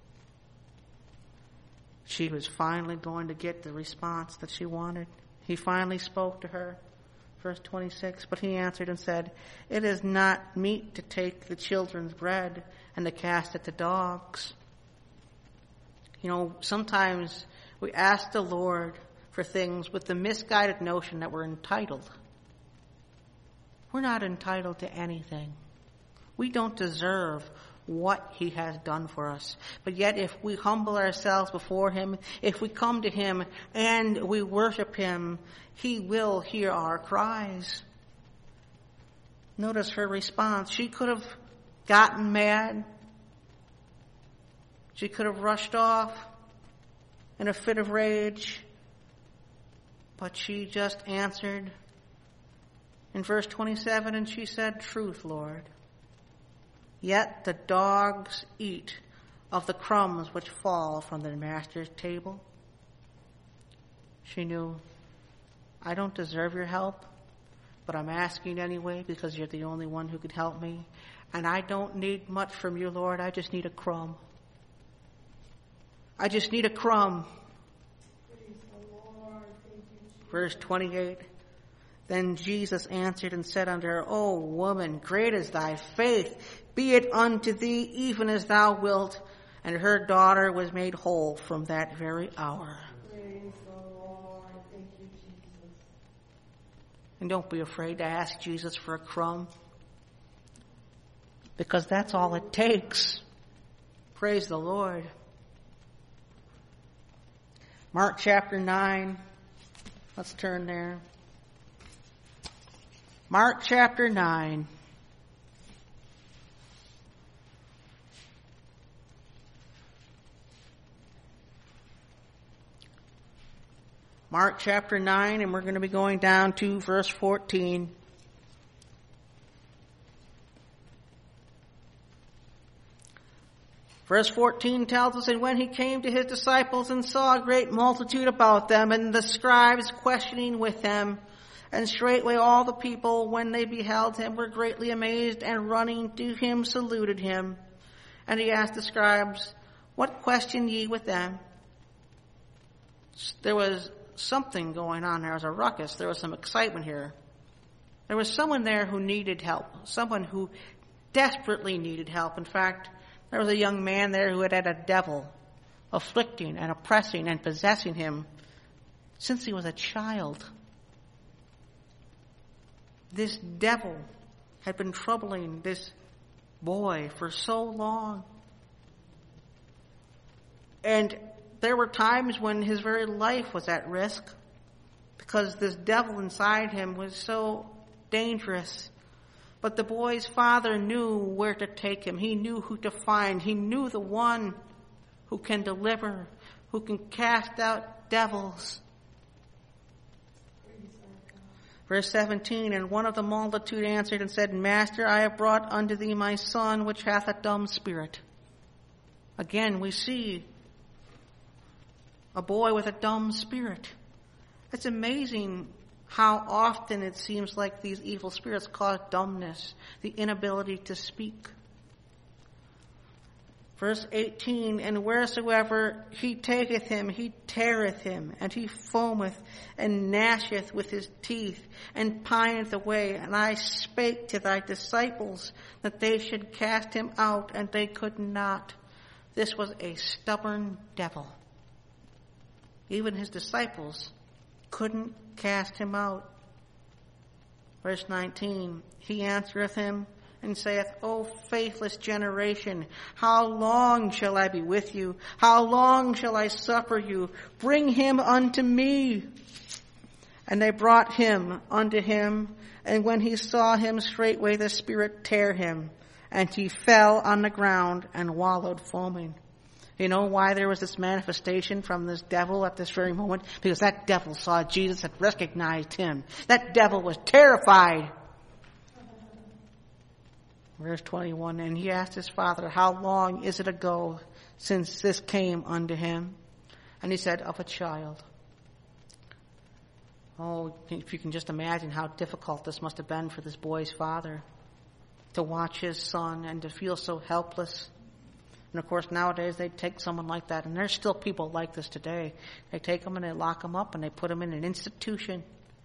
she was finally going to get the response that she wanted. He finally spoke to her. Verse twenty-six, but he answered and said, It is not meet to take the children's bread and to cast it to dogs. You know, sometimes we ask the Lord for things with the misguided notion that we're entitled. We're not entitled to anything. We don't deserve what he has done for us. But yet if we humble ourselves before him, if we come to him and we worship him, he will hear our cries. Notice her response. She could have gotten mad. She could have rushed off in a fit of rage. But she just answered in verse twenty-seven, and she said, Truth, Lord. Yet the dogs eat of the crumbs which fall from the master's table. She knew, I don't deserve your help, but I'm asking anyway because you're the only one who could help me. And I don't need much from you, Lord. I just need a crumb. I just need a crumb. Verse twenty-eight. Then Jesus answered and said unto her, O woman, great is thy faith. Be it unto thee even as thou wilt. And her daughter was made whole from that very hour. Praise the Lord. Thank you, Jesus. And don't be afraid to ask Jesus for a crumb, because that's all it takes. Praise the Lord. Mark chapter nine. Let's turn there. Mark chapter nine. Mark chapter nine, and we're going to be going down to verse fourteen. Verse fourteen tells us, and when he came to his disciples and saw a great multitude about them, and the scribes questioning with them, and straightway all the people, when they beheld him, were greatly amazed, and running to him saluted him. And he asked the scribes, What question ye with them? There was something going on. There was a ruckus. There was some excitement here. There was someone there who needed help, someone who desperately needed help. In fact, there was a young man there who had had a devil afflicting and oppressing and possessing him since he was a child. This devil had been troubling this boy for so long. And there were times when his very life was at risk because this devil inside him was so dangerous. But the boy's father knew where to take him. He knew who to find. He knew the one who can deliver, who can cast out devils. Verse seventeen, and one of the multitude answered and said, Master, I have brought unto thee my son, which hath a dumb spirit. Again, we see a boy with a dumb spirit. It's amazing how often it seems like these evil spirits cause dumbness, the inability to speak. Verse eighteen, and wheresoever he taketh him, he teareth him, and he foameth, and gnasheth with his teeth, and pineth away. And I spake to thy disciples that they should cast him out, and they could not. This was a stubborn devil. Even his disciples couldn't cast him out. Verse nineteen, he answereth him, and saith, O faithless generation, how long shall I be with you? How long shall I suffer you? Bring him unto me. And they brought him unto him, and when he saw him, straightway the spirit tare him, and he fell on the ground and wallowed foaming. You know why there was this manifestation from this devil at this very moment? Because that devil saw Jesus and recognized him. That devil was terrified. Verse twenty-one, and he asked his father, how long is it ago since this came unto him? And he said, of a child. Oh, if you can just imagine how difficult this must have been for this boy's father to watch his son and to feel so helpless. And of course, nowadays they take someone like that, and there's still people like this today. They take them and they lock them up and they put them in an institution.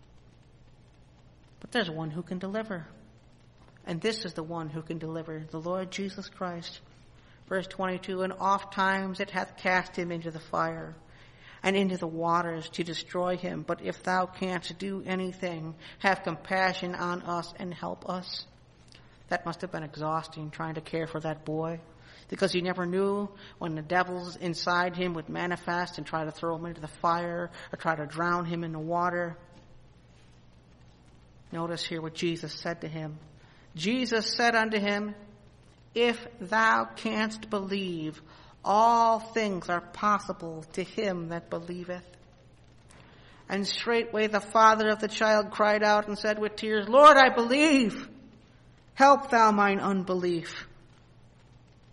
But there's one who can deliver. And this is the one who can deliver, the Lord Jesus Christ. Verse twenty-two, and oft times it hath cast him into the fire and into the waters to destroy him. But if thou canst do anything, have compassion on us and help us. That must have been exhausting, trying to care for that boy, because he never knew when the devils inside him would manifest and try to throw him into the fire or try to drown him in the water. Notice here what Jesus said to him. Jesus said unto him, if thou canst believe, all things are possible to him that believeth. And straightway the father of the child cried out and said with tears, Lord, I believe. Help thou mine unbelief.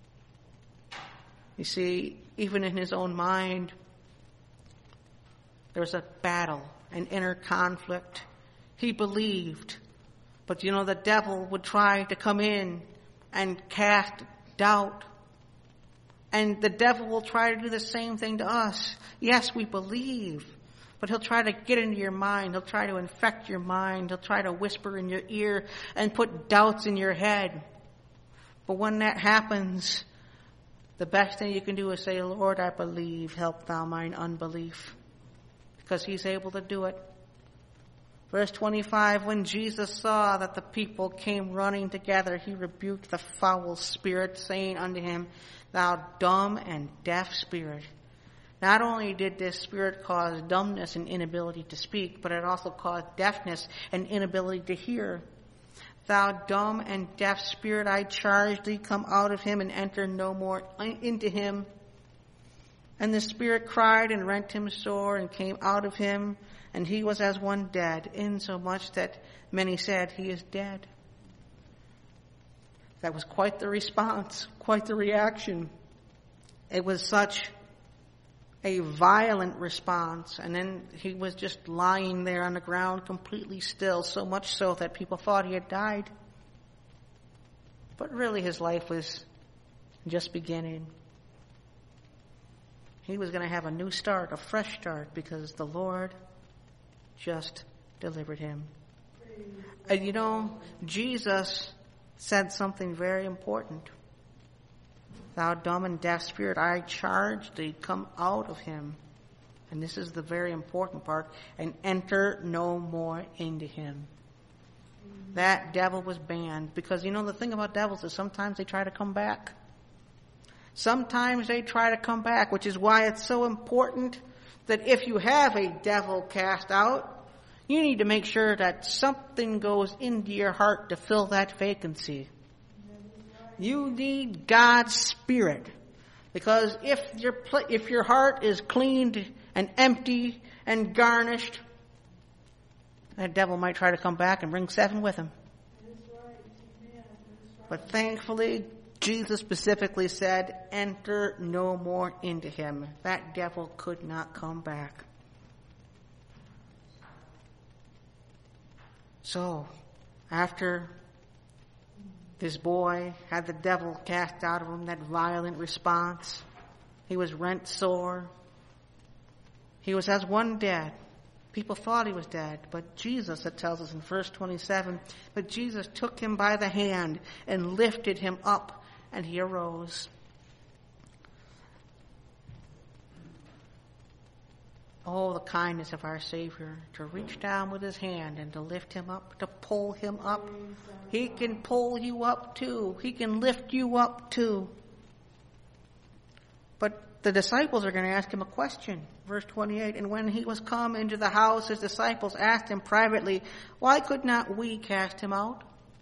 You see, even in his own mind, There was a battle, an inner conflict. He believed. But you know, the devil would try to come in and cast doubt. And the devil will try to do the same thing to us. Yes, we believe. But he'll try to get into your mind. He'll try to infect your mind. He'll try to whisper in your ear and put doubts in your head. But when that happens, the best thing you can do is say, Lord, I believe, help thou mine unbelief. Because he's able to do it. Verse twenty-five, when Jesus saw that the people came running together, he rebuked the foul spirit, saying unto him, Thou dumb and deaf spirit. Not only did this spirit cause dumbness and inability to speak, but it also caused deafness and inability to hear. Thou dumb and deaf spirit, I charge thee, come out of him and enter no more into him. And the spirit cried and rent him sore and came out of him, and he was as one dead, insomuch that many said, He is dead. That was quite the response, quite the reaction. It was such a violent response, and then he was just lying there on the ground completely still, so much so that people thought he had died. But really his life was just beginning. He was going to have a new start, a fresh start, because the Lord just delivered him. And you know, Jesus said something very important. Thou dumb and deaf spirit, I charge thee, come out of him. And this is the very important part. And enter no more into him. That devil was banned. Because you know, the thing about devils is sometimes they try to come back. Sometimes they try to come back, which is why it's so important that if you have a devil cast out, you need to make sure that something goes into your heart to fill that vacancy. You need God's Spirit. Because if your if your heart is cleaned and empty and garnished, that devil might try to come back and bring seven with him. But thankfully, Jesus specifically said, enter no more into him. That devil could not come back. So, after this boy had the devil cast out of him, that violent response, he was rent sore. He was as one dead. People thought he was dead, but Jesus, it tells us in verse twenty-seven, but Jesus took him by the hand and lifted him up, and he arose. Oh, the kindness of our Savior, to reach down with his hand and to lift him up, to pull him up. He can pull you up too. He can lift you up too. But the disciples are going to ask him a question. Verse twenty-eight, and when he was come into the house, his disciples asked him privately, why could not we cast him out?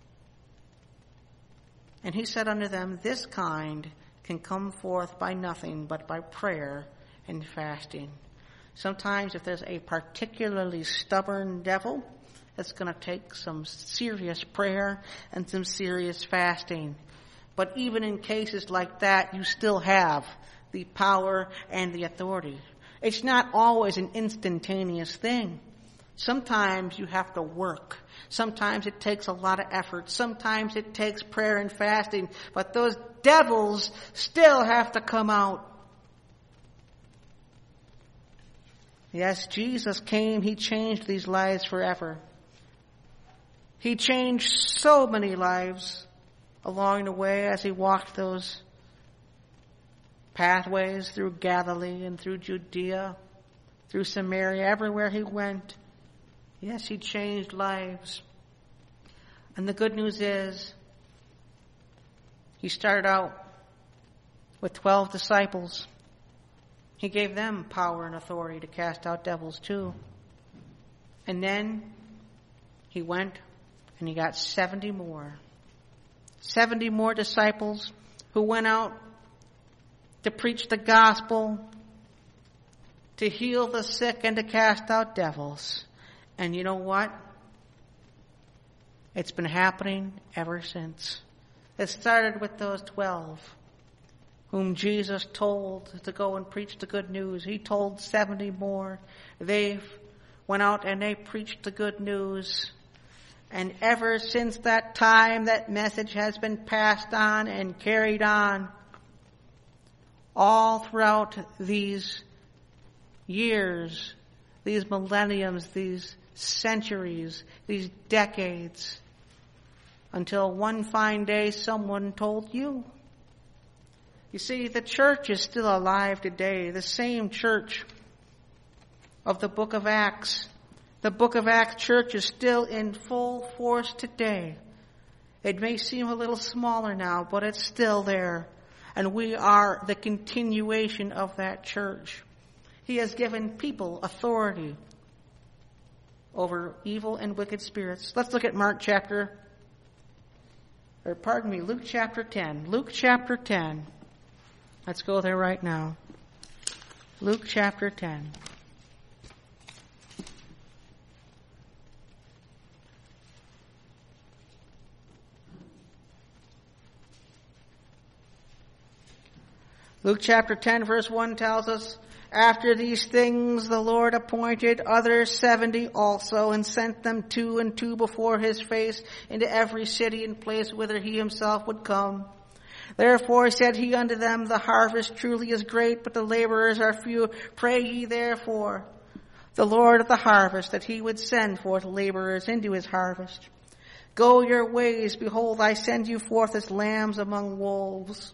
And he said unto them, this kind can come forth by nothing but by prayer and fasting. Sometimes if there's a particularly stubborn devil, it's going to take some serious prayer and some serious fasting. But even in cases like that, you still have the power and the authority. It's not always an instantaneous thing. Sometimes you have to work. Sometimes it takes a lot of effort. Sometimes it takes prayer and fasting. But those devils still have to come out. Yes, Jesus came. He changed these lives forever. He changed so many lives along the way as he walked those pathways through Galilee and through Judea, through Samaria, everywhere he went. Yes, he changed lives. And the good news is, he started out with twelve disciples. He gave them power and authority to cast out devils too. And then he went and he got seventy more. seventy more disciples who went out to preach the gospel, to heal the sick, and to cast out devils. And you know what? It's been happening ever since. It started with those twelve whom Jesus told to go and preach the good news. He told seventy more. They went out and they preached the good news. And ever since that time, that message has been passed on and carried on all throughout these years, these millenniums, these centuries, these decades, until one fine day someone told you. You see, the church is still alive today, the same church of the book of Acts. The book of Acts church is still in full force today. It may seem a little smaller now, but it's still there. And we are the continuation of that church. He has given people authority over evil and wicked spirits. Let's look at Mark chapter, or pardon me, Luke chapter ten. Luke chapter ten. Let's go there right now. Luke chapter ten. Luke chapter ten verse one tells us, after these things the Lord appointed other seventy also, and sent them two and two before his face into every city and place whither he himself would come. Therefore said he unto them, the harvest truly is great, but the laborers are few. Pray ye therefore the Lord of the harvest that he would send forth laborers into his harvest. Go your ways, behold, I send you forth as lambs among wolves.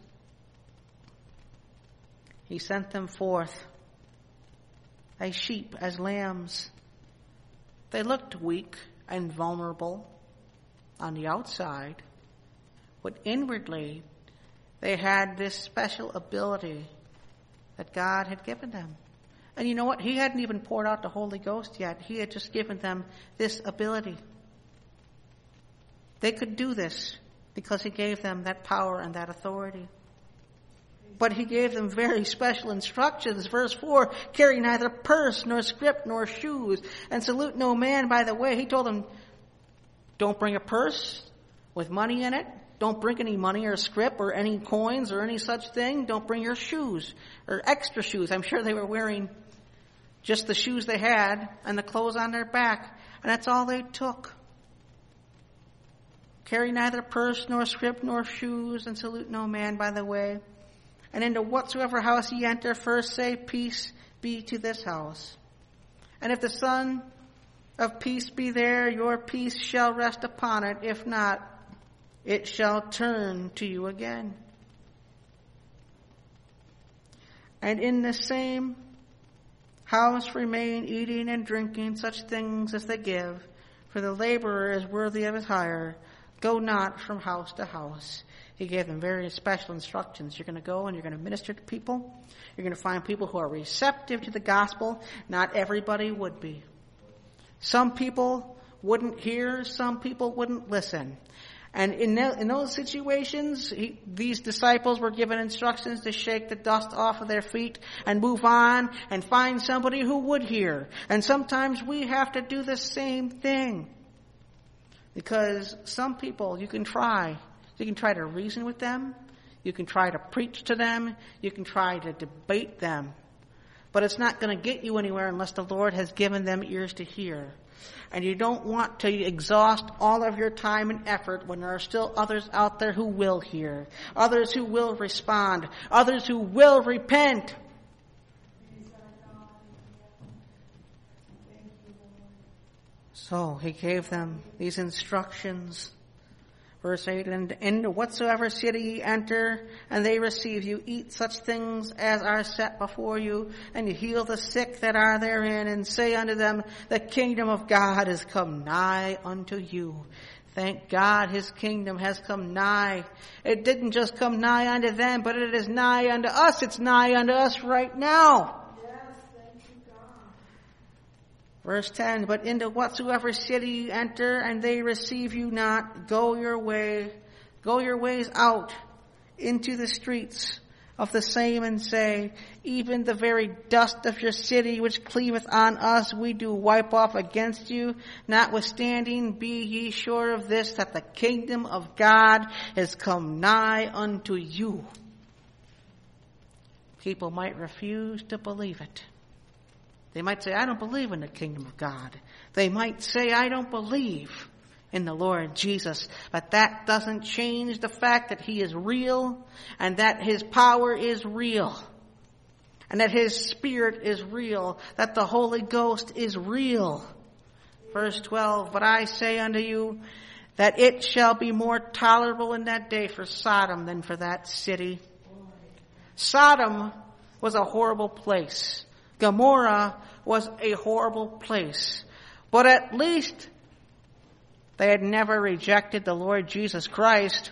He sent them forth as sheep, as lambs. They looked weak and vulnerable on the outside, but inwardly they had this special ability that God had given them. And you know what? He hadn't even poured out the Holy Ghost yet. He had just given them this ability. They could do this because he gave them that power and that authority. But he gave them very special instructions. Verse four, carry neither purse, nor scrip, nor shoes, and salute no man by the way. He told them, don't bring a purse with money in it. Don't bring any money or scrip or any coins or any such thing. Don't bring your shoes or extra shoes. I'm sure they were wearing just the shoes they had and the clothes on their back. And that's all they took. Carry neither purse, nor scrip, nor shoes, and salute no man by the way. And into whatsoever house ye enter, first say, peace be to this house. And if the Son of peace be there, your peace shall rest upon it. If not, it shall turn to you again. And in the same house remain, eating and drinking such things as they give, for the laborer is worthy of his hire. Go not from house to house. He gave them very special instructions. You're going to go and you're going to minister to people. You're going to find people who are receptive to the gospel. Not everybody would be. Some people wouldn't hear. Some people wouldn't listen. And in, the, in those situations, he, these disciples were given instructions to shake the dust off of their feet and move on and find somebody who would hear. And sometimes we have to do the same thing. Because some people, you can try. You can try to reason with them. You can try to preach to them. You can try to debate them. But it's not going to get you anywhere unless the Lord has given them ears to hear. And you don't want to exhaust all of your time and effort when there are still others out there who will hear. Others who will respond. Others who will repent. So he gave them these instructions. Verse eight, and into whatsoever city ye enter, and they receive you, eat such things as are set before you, and you heal the sick that are therein, and say unto them, the kingdom of God is come nigh unto you. Thank God his kingdom has come nigh. It didn't just come nigh unto them, but it is nigh unto us. It's nigh unto us right now. Verse ten, but into whatsoever city you enter, and they receive you not, go your way, go your ways out into the streets of the same, and say, even the very dust of your city which cleaveth on us, we do wipe off against you. Notwithstanding, be ye sure of this, that the kingdom of God is come nigh unto you. people might refuse to believe it. They might say, I don't believe in the kingdom of God. They might say, I don't believe in the Lord Jesus. But that doesn't change the fact that he is real and that his power is real. And that his Spirit is real. That the Holy Ghost is real. Verse twelve, but I say unto you that it shall be more tolerable in that day for Sodom than for that city. Sodom was a horrible place. Gomorrah was a horrible place. But at least they had never rejected the Lord Jesus Christ.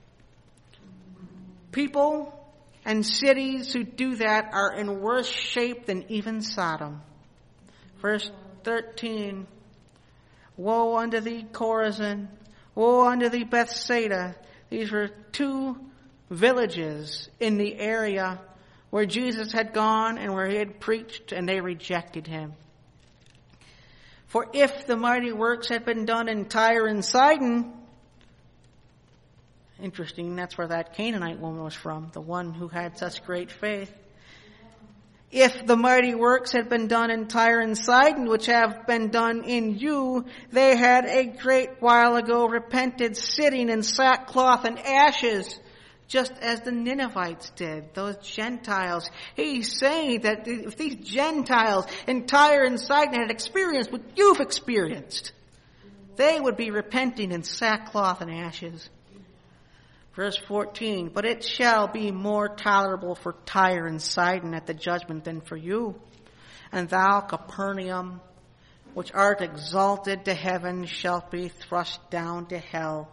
People and cities who do that are in worse shape than even Sodom. Verse thirteen, woe unto thee, Chorazin! Woe unto thee, Bethsaida! These were two villages in the area where Jesus had gone and where he had preached, and they rejected him. For if the mighty works had been done in Tyre and Sidon, interesting, that's where that Canaanite woman was from, the one who had such great faith. If the mighty works had been done in Tyre and Sidon, which have been done in you, they had a great while ago repented, sitting in sackcloth and ashes, just as the Ninevites did, those Gentiles. He's saying that if these Gentiles in Tyre and Sidon had experienced what you've experienced, they would be repenting in sackcloth and ashes. Verse fourteen, but it shall be more tolerable for Tyre and Sidon at the judgment than for you. And thou, Capernaum, which art exalted to heaven, shalt be thrust down to hell.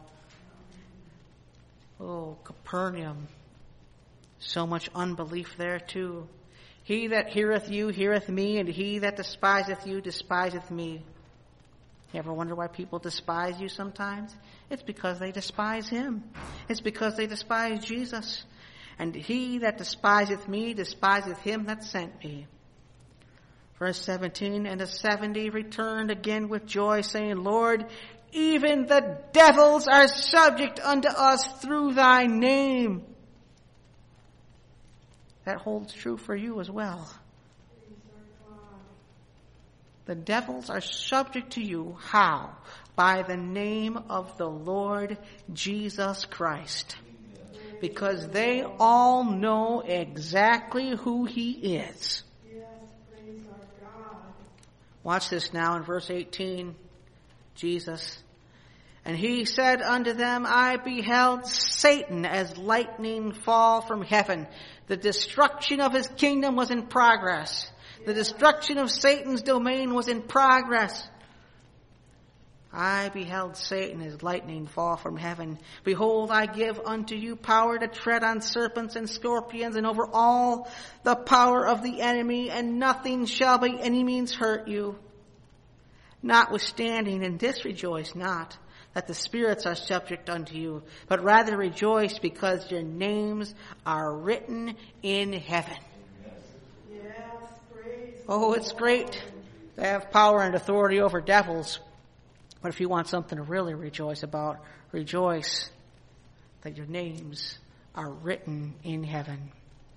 Oh, Capernaum. So much unbelief there too. He that heareth you heareth me, and he that despiseth you despiseth me. You ever wonder why people despise you sometimes? It's because they despise him. It's because they despise Jesus. And he that despiseth me despiseth him that sent me. Verse seventeen, and the seventy returned again with joy, saying, Lord, even the devils are subject unto us through thy name. That holds true for you as well. The devils are subject to you. How? By the name of the Lord Jesus Christ. Because they all know exactly who he is. Yes, praise our God. Watch this now in verse eighteen. Jesus. And he said unto them, I beheld Satan as lightning fall from heaven. The destruction of his kingdom was in progress. The destruction of Satan's domain was in progress. I beheld Satan as lightning fall from heaven. Behold, I give unto you power to tread on serpents and scorpions and over all the power of the enemy, and nothing shall by any means hurt you. Notwithstanding, in this rejoice not, that the spirits are subject unto you, but rather rejoice because your names are written in heaven. Oh, it's great to have power and authority over devils. But if you want something to really rejoice about, rejoice that your names are written in heaven.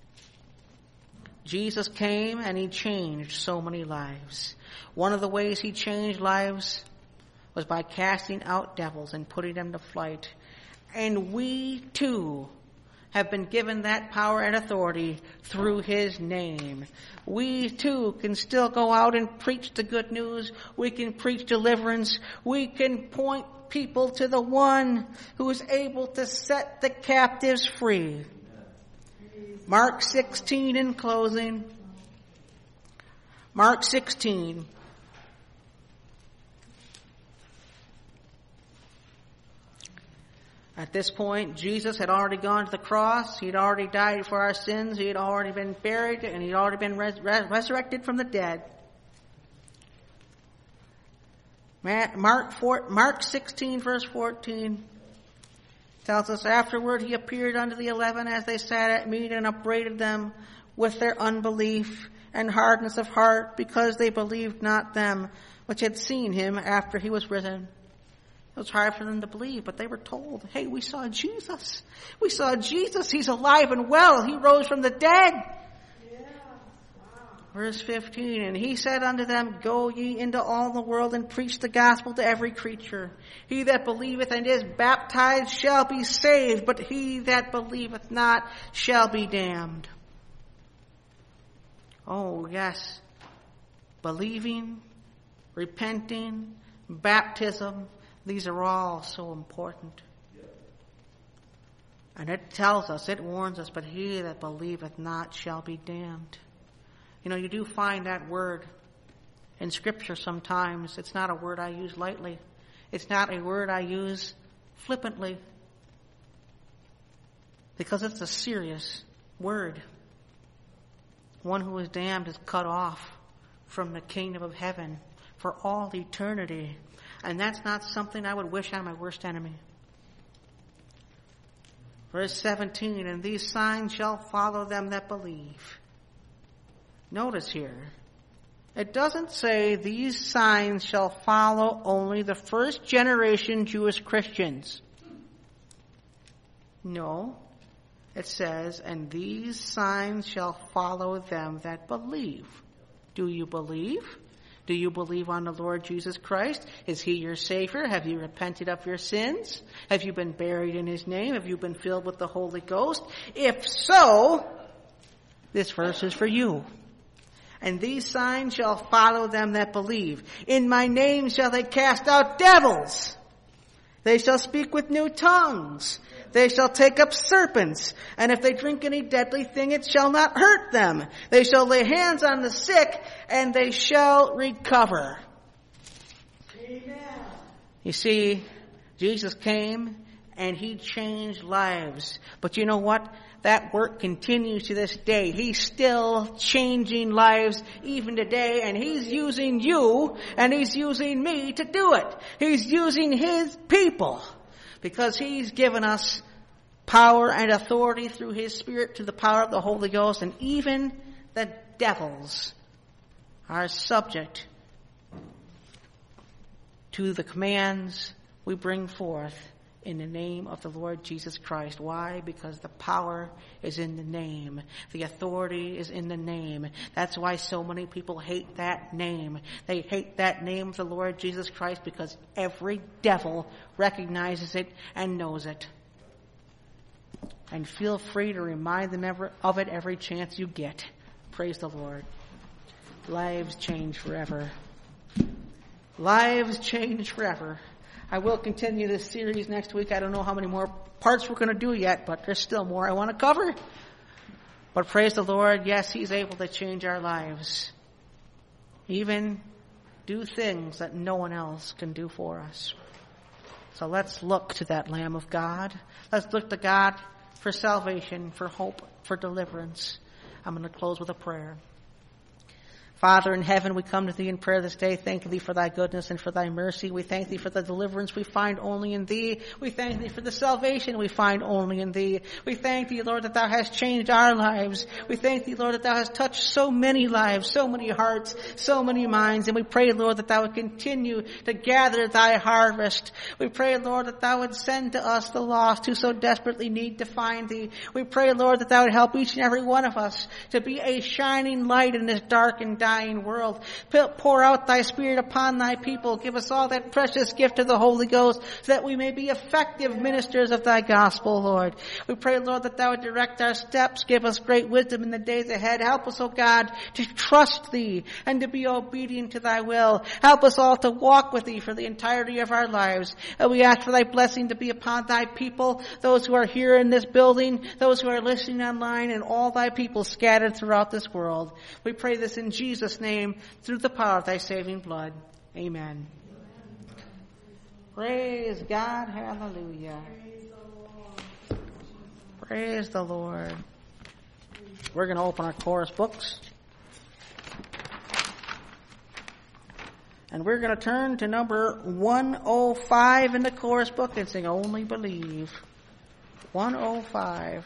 Jesus came and he changed so many lives. One of the ways he changed lives was by casting out devils and putting them to flight. And we too have been given that power and authority through his name. We too can still go out and preach the good news. We can preach deliverance. We can point people to the one who is able to set the captives free. Mark sixteen in closing. Mark sixteen. At this point, Jesus had already gone to the cross. He had already died for our sins. He had already been buried, and he had already been res- res- resurrected from the dead. Mark, four, Mark sixteen, verse fourteen tells us, afterward he appeared unto the eleven as they sat at meat, and upbraided them with their unbelief and hardness of heart, because they believed not them which had seen him after he was risen. It was hard for them to believe, but they were told, hey, we saw Jesus. We saw Jesus. He's alive and well. He rose from the dead. Verse fifteen, and he said unto them, Go ye into all the world and preach the gospel to every creature. He that believeth and is baptized shall be saved, but he that believeth not shall be damned. Oh, yes. Believing, repenting, baptism, these are all so important. And it tells us, it warns us, but he that believeth not shall be damned. You know, you do find that word in Scripture sometimes. It's not a word I use lightly. It's not a word I use flippantly. Because it's a serious word. One who is damned is cut off from the kingdom of heaven for all eternity. And that's not something I would wish on my worst enemy. Verse seventeen, and these signs shall follow them that believe. Notice here, it doesn't say these signs shall follow only the first generation Jewish Christians. No, it says, and these signs shall follow them that believe. Do you believe? Do you believe on the Lord Jesus Christ? Is he your Savior? Have you repented of your sins? Have you been buried in his name? Have you been filled with the Holy Ghost? If so, this verse is for you. And these signs shall follow them that believe. In my name shall they cast out devils. They shall speak with new tongues. They shall take up serpents. And if they drink any deadly thing, it shall not hurt them. They shall lay hands on the sick, and they shall recover. Amen. You see, Jesus came, and he changed lives. But you know what? That work continues to this day. He's still changing lives even today, and he's using you and he's using me to do it. He's using his people because he's given us power and authority through his Spirit to the power of the Holy Ghost, and even the devils are subject to the commands we bring forth in the name of the Lord Jesus Christ. Why? Because the power is in the name. The authority is in the name. That's why so many people hate that name. They hate that name of the Lord Jesus Christ because every devil recognizes it and knows it. And feel free to remind them ever, of it every chance you get. Praise the Lord. Lives change forever. Lives change forever. I will continue this series next week. I don't know how many more parts we're going to do yet, but there's still more I want to cover. But praise the Lord, yes, he's able to change our lives. Even do things that no one else can do for us. So let's look to that Lamb of God. Let's look to God for salvation, for hope, for deliverance. I'm going to close with a prayer. Father in heaven, we come to thee in prayer this day, thanking thee for thy goodness and for thy mercy. We thank thee for the deliverance we find only in thee. We thank thee for the salvation we find only in thee. We thank thee, Lord, that thou hast changed our lives. We thank thee, Lord, that thou hast touched so many lives, so many hearts, so many minds. And we pray, Lord, that thou would continue to gather thy harvest. We pray, Lord, that thou would send to us the lost who so desperately need to find thee. We pray, Lord, that thou would help each and every one of us to be a shining light in this dark and dying world. Pour out thy Spirit upon thy people. Give us all that precious gift of the Holy Ghost so that we may be effective ministers of thy gospel, Lord. We pray, Lord, that thou would direct our steps. Give us great wisdom in the days ahead. Help us, O God, to trust thee and to be obedient to thy will. Help us all to walk with thee for the entirety of our lives. And we ask for thy blessing to be upon thy people, those who are here in this building, those who are listening online, and all thy people scattered throughout this world. We pray this in Jesus' name, through the power of thy saving blood. Amen. Praise God. Hallelujah. Praise the Lord. We're going to open our chorus books. And we're going to turn to number one oh five in the chorus book and sing Only Believe. one oh five.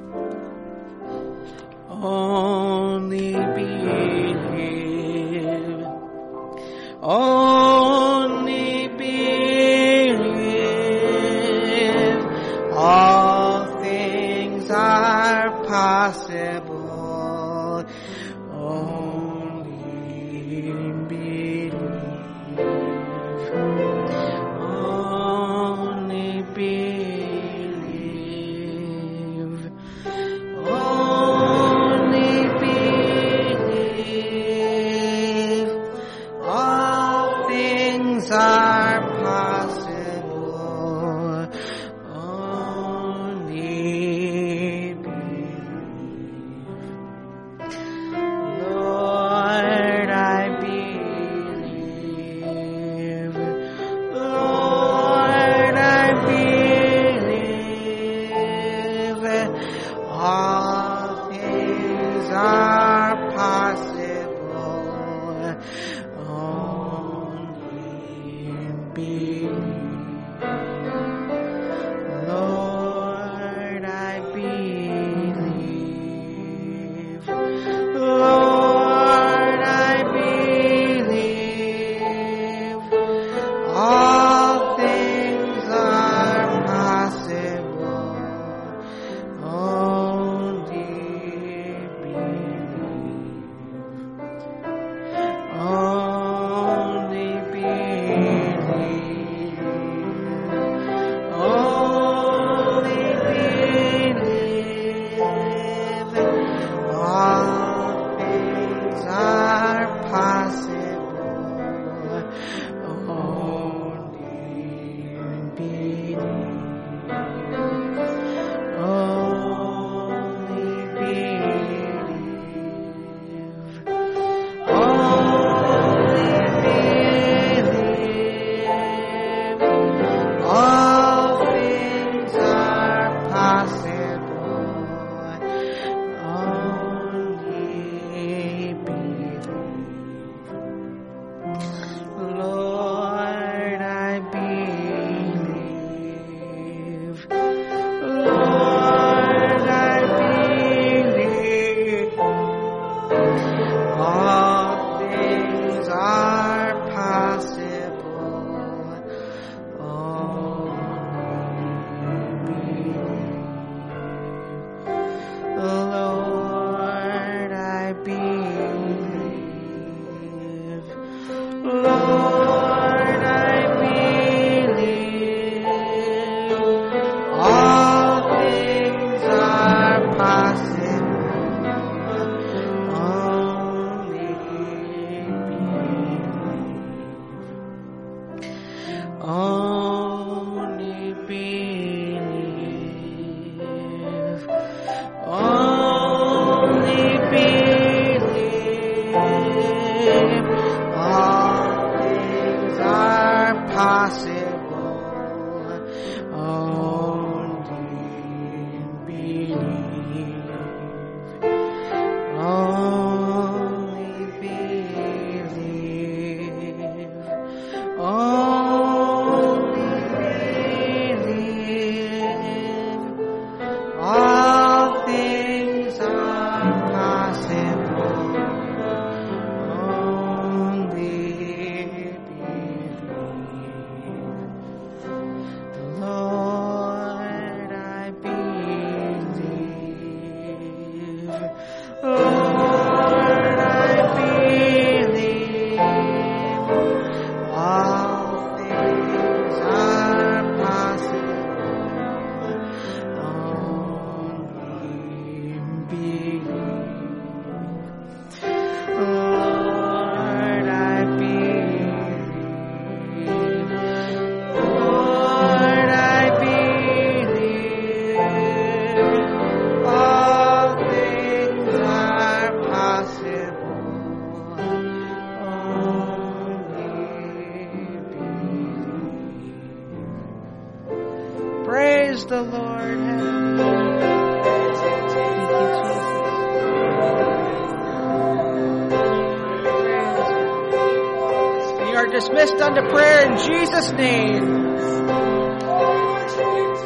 Only believe. Praise the Lord. You are dismissed unto prayer in Jesus' name.